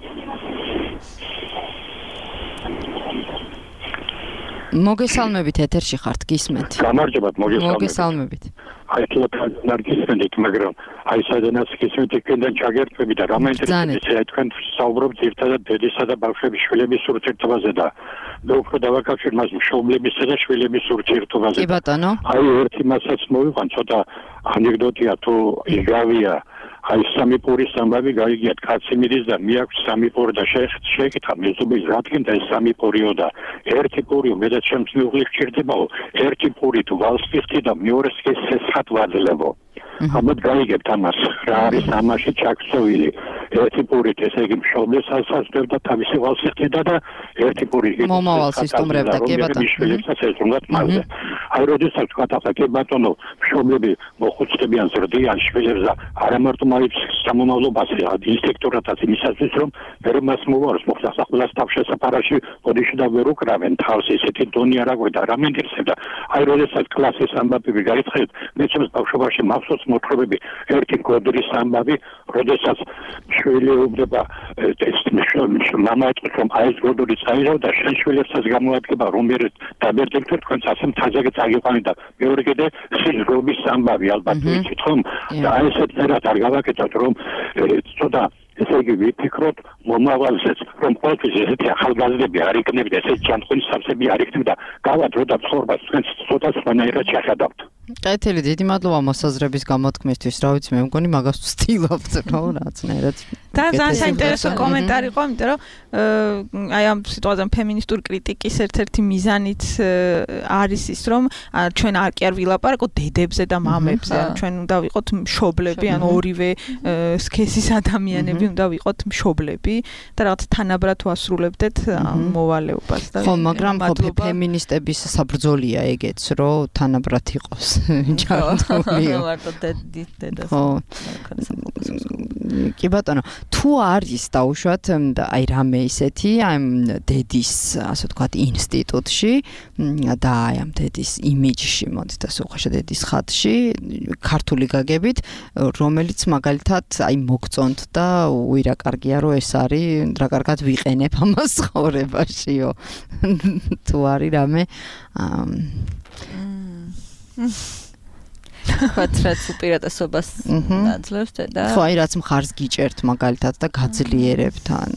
მოგესალმებით ეთერში ხართ გისმენთ გამარჯობათ მოგესალმებით აი ნარგისმენით მაგრამ აი სადანაც გისმენთ იქიდან ჩაგერთვები და რა მაინტერესებს თქვენ საუბრობთ ერთადად დედისა და ბავშვების შვილების ურთიერთობაზე და უფრო დავაკავშირ მას მშობლებისა და შვილების ურთიერთობაზე კი ბატონო აი ერთი მასაც მოვიყვან ცოტა ანეკდოტია თუ იგავია აი სამი პურის ამბავი გაიგიათ კაცი მიდის და მიაქვს სამი პური და შეეკითხა მეზობლის რადგან და ეს სამი პურიო და ერთი პურიო მეტად შემცვლელი გჭირდებაო ერთი პური თუ ვალსფიხთი და მეორეს კი სესხად ვაძლებო ამათ გაიგებთ ამას რა არის ამაში ჩაქცევილი ერთი პურით ესე იგი მშობლებს ასასწრებდა თავისი ვალსფიხთი და ერთი პური მომავალს ისტუმრებდა კი ბატონო აი როდესაც თქვა კი ბატონო მშობლები მოხუცდებიან ზრდიან შვილებს და არა მარტო სამომავლობაზე ინსპექტორატაც იმისათვის რომ ვერ მას მოვარს მოხსახლას თავშესაფარაში ოდიში და ვერ უკრავენ თავს ისეთი დონი არ აგვედა რა მენდერსებდა აი როდესაც კლასის ამბავი გაიწყეთ მე ჩემს ბავშვობაში მახსოვს მოთხრობები ერთი გოდრის ამბავი როდესაც შვილი უბდება ეს მამა ეტყვის რომ აი ეს გოდური წაიღო და შენ შვილებსაც გამოადგება რომ ვერ დაბერდებით თქვენ ასე მთაზე წაგიყვანეთ და მეორე კიდე სიზრობის ამბავი ალბათ ვიცით ხომ და აი ესეთ წერად არ გავაკეთოთ რომ ცოტა ესე იგი ვიფიქროთ მომავალზეც რომ ყოველთვის ესეთი ახალგაზრდები არ იქნებოდა ესეთი ჯანმრთელი სამსები არ იქნებოდა გავად რო და ცხოვრებას თქვენ ცოტა სხვანაირად შეხედავთ კეთილი დიდი მადლობა მოსაზრების გამოთქმისთვის რა ვიცი მე მგონი მაგას ვცდილობთ რა რაღაცნაირად ძალიან საინტერესო კომენტარი ყო, იმიტომ რომ აი ამ სიტუაციაზე ფემინისტური კრიტიკის ერთ-ერთი მიზანიც არის ის, რომ ჩვენ კი არ ვილაპარაკოთ დედებზე და მამებზე, ჩვენ უნდა ვიყოთ მშობლები, ანუ ორივე სქესის ადამიანები უნდა ვიყოთ მშობლები და რაღაც თანაბრად ვასრულებდეთ მოვალეობას და ხო, მაგრამ ხო ფემინისტების საბრძოლია ეგეც, რომ თანაბრად იყოს ჯანმრთელი. მარტო დედას. კი ბატონო, თუ არის დაუშვათ აი რამე ისეთი აი დედის, ასე ვთქვათ, ინსტიტუტში და აი ამ დედის იმიჯში, მოდით ასე უხეშად დედის ხატში, ქართული გაგებით, რომელიც მაგალითად აი მოგწონთ და უი რა კარგია რომ ეს არის, რა კარგად ვიყენებ ამას ცხოვრებაშიო. თუ არის რამე ხატრაც უპირატესობას აძლევს და ხო, აი რაც მხარს გიჭერთ მაგალითად და გაძლიერებთ ან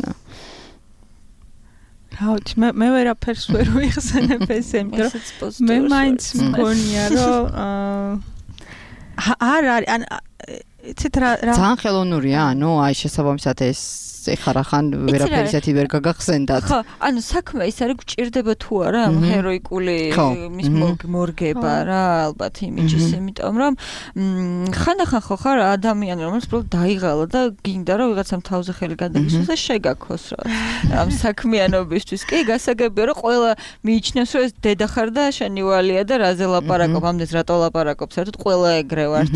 რაოთი მე ვერაფერს ვერ ვიხსენებ ესე, იმიტომ რომ მე მაინც მგონია რომ არ არის ან იცით რა ძალიან ხელოვნურია, ანუ აი შესაბამისად ეს ეხლა რახან ვერაფერი ისეთი ვერ გაგახსენდათ. ხო, ანუ საქმე ის არის გვჭირდება თუ არა ამ ჰეროიკული მის მორგება რა ალბათ იმიჯის, იმიტომ რომ ხანდახან ხო ხარ ადამიანი, რომელიც უბრალოდ დაიღალა და გინდა რომ ვიღაცამ თავზე ხელი გადაგისვას და შეგაქოს რა. ამ საქმიანობისთვის კი გასაგებია რომ ყველა მიიჩნევს რომ ეს დედა ხარ და შენი ვალია და რაზე ლაპარაკობ, ამდენს რატო ლაპარაკობ, საერთოდ ყველა ეგრე ვართ.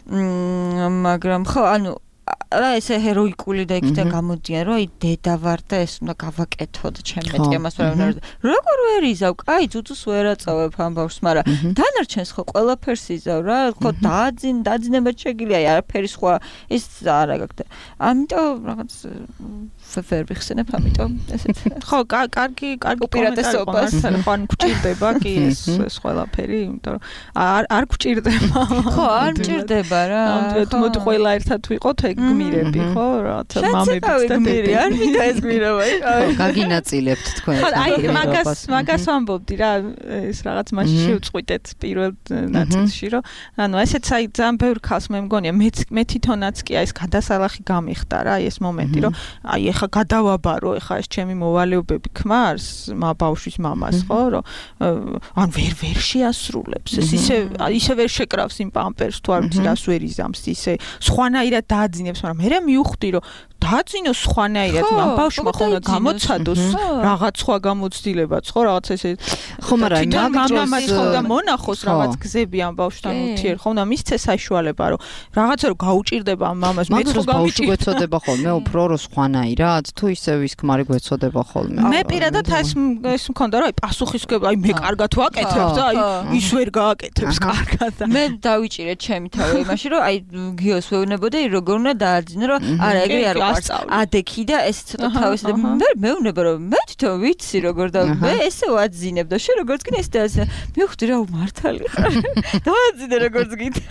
მაგრამ ხო, ანუ რა ესე ჰეროიკული და იქიდან გამოდიან რომ აი დედა ვარ და ეს უნდა გავაკეთო და ჩემ მეტი ამას ვერ როგორ ვერ იზავ? კაი, ძუძუს ვერ აწავებ ამ ბავშვს, მაგრამ დანარჩენს ხო ყველაფერს იზავ რა, ხო დაძინებად შეგიძლია, აი არაფერი სხვა ის არა გაქვს. ამიტომ რაღაც ვერ ვიხსენებ, ამიტომ ესეც. ხო, კარგი უპირატესობას ხო, ან გვჭირდება კი ეს ყველაფერი, იმიტომ რომ არ გვჭირდება. ხო, არ მჭირდება რა. ამიტომ მოდი ყველა ერთად ვიყოთ ეგ გმირები, ხო, რაღაცა მამებიც და დედები. არ მინდა ეს გმირობა. გაგინაწილებთ თქვენ. ხო, აი მაგას ვამბობდი რა, ეს რაღაც მაშინ შევწყვიტეთ პირველ ნაწილში, რომ ანუ ესეც აი ძალიან ბევრ ხალხს მე მგონია, მე თვითონაც კი აი ეს გადასალახი გამიხდა რა, ეს მომენტი, რომ აი ეხა გადავაბარო, ეხა ეს ჩემი მოვალეობები ქმარს, ბავშვის მამას, ხო, რომ ან ვერ შეასრულებს, ეს ისე ვერ შეკრავს იმ პამპერს თუ არ ვიცი რას ვერ იზამს, ისე სხვანაირად დააძინებს, მაგრამ მე მივხვდი რომ დააძინოს სხვანაირად, ამ ბავშვმა ხოლმე გამოცადოს რაღაც სხვა გამოცდილებაც, ხო, რაღაც ესე ხო, მაგრამ მამამაც ხოლმე მონახოს რაღაც გზები ამ ბავშვთან ურთიერთ, ხოლმე მისცეს საშუალება, რომ რაღაცა რომ გაუჭირდება ამ მამას, მეც ხო გავუჭირდება ხოლმე უფრო რომ სხვანაირად, თუ ისევ ის ქმარი გვეცოდება ხოლმე. მე პირადად ეს მქონდა რომ აი პასუხისგება, აი მე კარგად ვაკეთებ და აი ის ვერ გააკეთებს კარგად. მე დავიჭირე ჩემი თავი იმაში, რომ აი გიოს ვეუბნებოდი როგორ უნდა დააძინო, რომ არა ეგრე არ ადექი და ეს ცოტა თავის და მე ვუნება რომ მე თვითონ ვიცი როგორ და მე ესე ვაძინებ და შენ როგორც გინდა ეს და მივხვდი რა მართალი ხარ დააძინე როგორც გინდა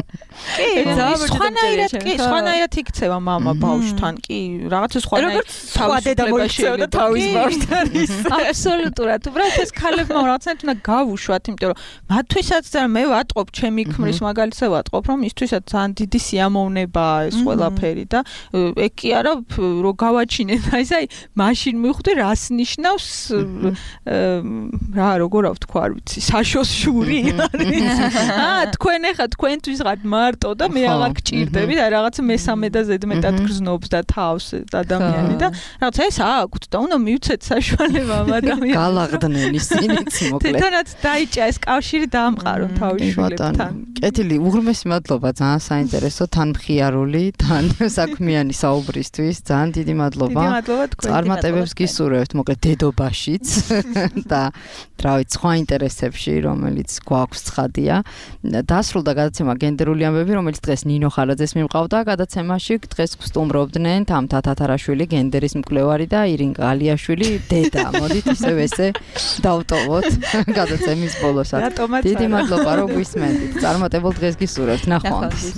კი სხვანაირად იქცევა მამა ბავშვთან კი რაღაცა სხვა დედამოიქცევა და თავის ბავშვთან ის აბსოლუტურად უბრალოდ ეს ქალებმა რაღაცნაირად უნდა გავუშვათ იმიტომ რომ მათთვისაც მე ვატყობ ჩემი ქმრის მაგალითზე ვატყობ რომ ისთვისაც ძალიან დიდი სიამოვნებაა ეს ყველაფერი და ეგ კი არა რომ გავაჩინეთ აი მაშინ მივხვდი რას ნიშნავს რა როგორ ვთქვა არ ვიცი საშოს შური არის თქვენ ახლა თქვენთვის ხართ მარტო და მე აღარ გჭირდებით აი რაღაცა მესამე და ზედმეტად გრძნობს და თავს ადამიანი და რაღაცა ეს აქვთ და უნდა მივცეთ საშუალება ამ ადამიანს გალაღდნენ ისინიც მოკლედ თვითონაც დაიჭა ეს კავშირი დაამყარო თავის შვილებთან კეთილი უღრმესი მადლობა ძალიან საინტერესო თანმხიარული თან საქმიანი საუბრისთვის ძალიან დიდი მადლობა წარმატებებს გისურვებთ მოკლედ დედობაშიც და რა ვიცი სხვა ინტერესებში რომელიც გვაქვს ცხადია დასრულდა გადაცემა გენდერული ამბები რომელიც დღეს ნინო ხარაძეს მიმყავდა გადაცემაში დღეს გსტუმრობდნენ თამთა თათარაშვილი გენდერის მკვლევარი და ირინკა ალიაშვილი დედა მოდით ისევ ესე დავტოვოთ გადაცემის ბოლოსაც დიდი მადლობა რომ გვისმენთ წარმატებულ დღეს გისურვებთ ნახვამდის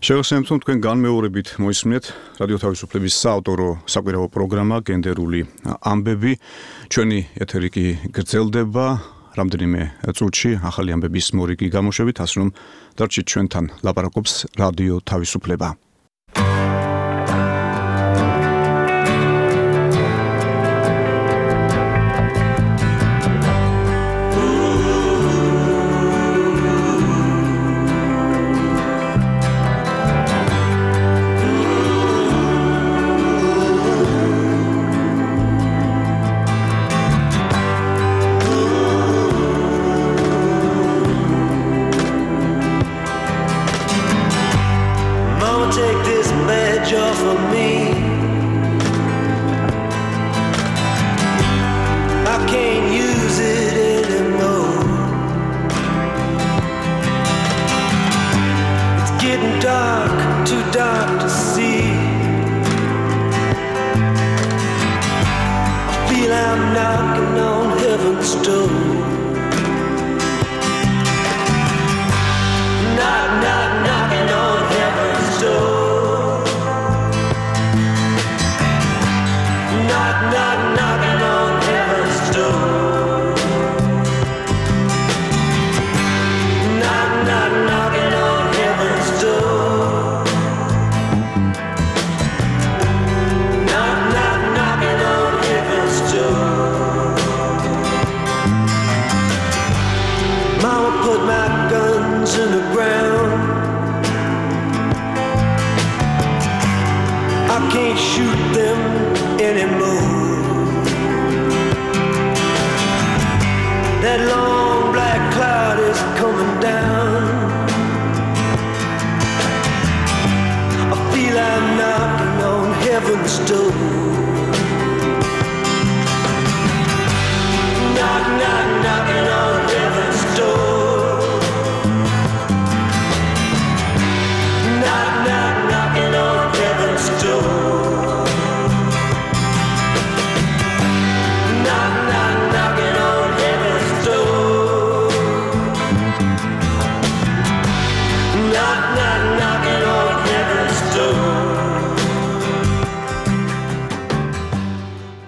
შევასწავლეთ თქვენ განმეორებით მოისმინეთ რადიო თავისუფლების საავტორო საკვირაო პროგრამა გენდერული ამბები. ჩვენი ეთერი კი გრძელდება რამდენიმე წუთში ახალი ამბების მორიგი გამოშვებით, ასე რომ დარჩით ჩვენთან, ლაპარაკობს რადიო თავისუფლება. Anymore.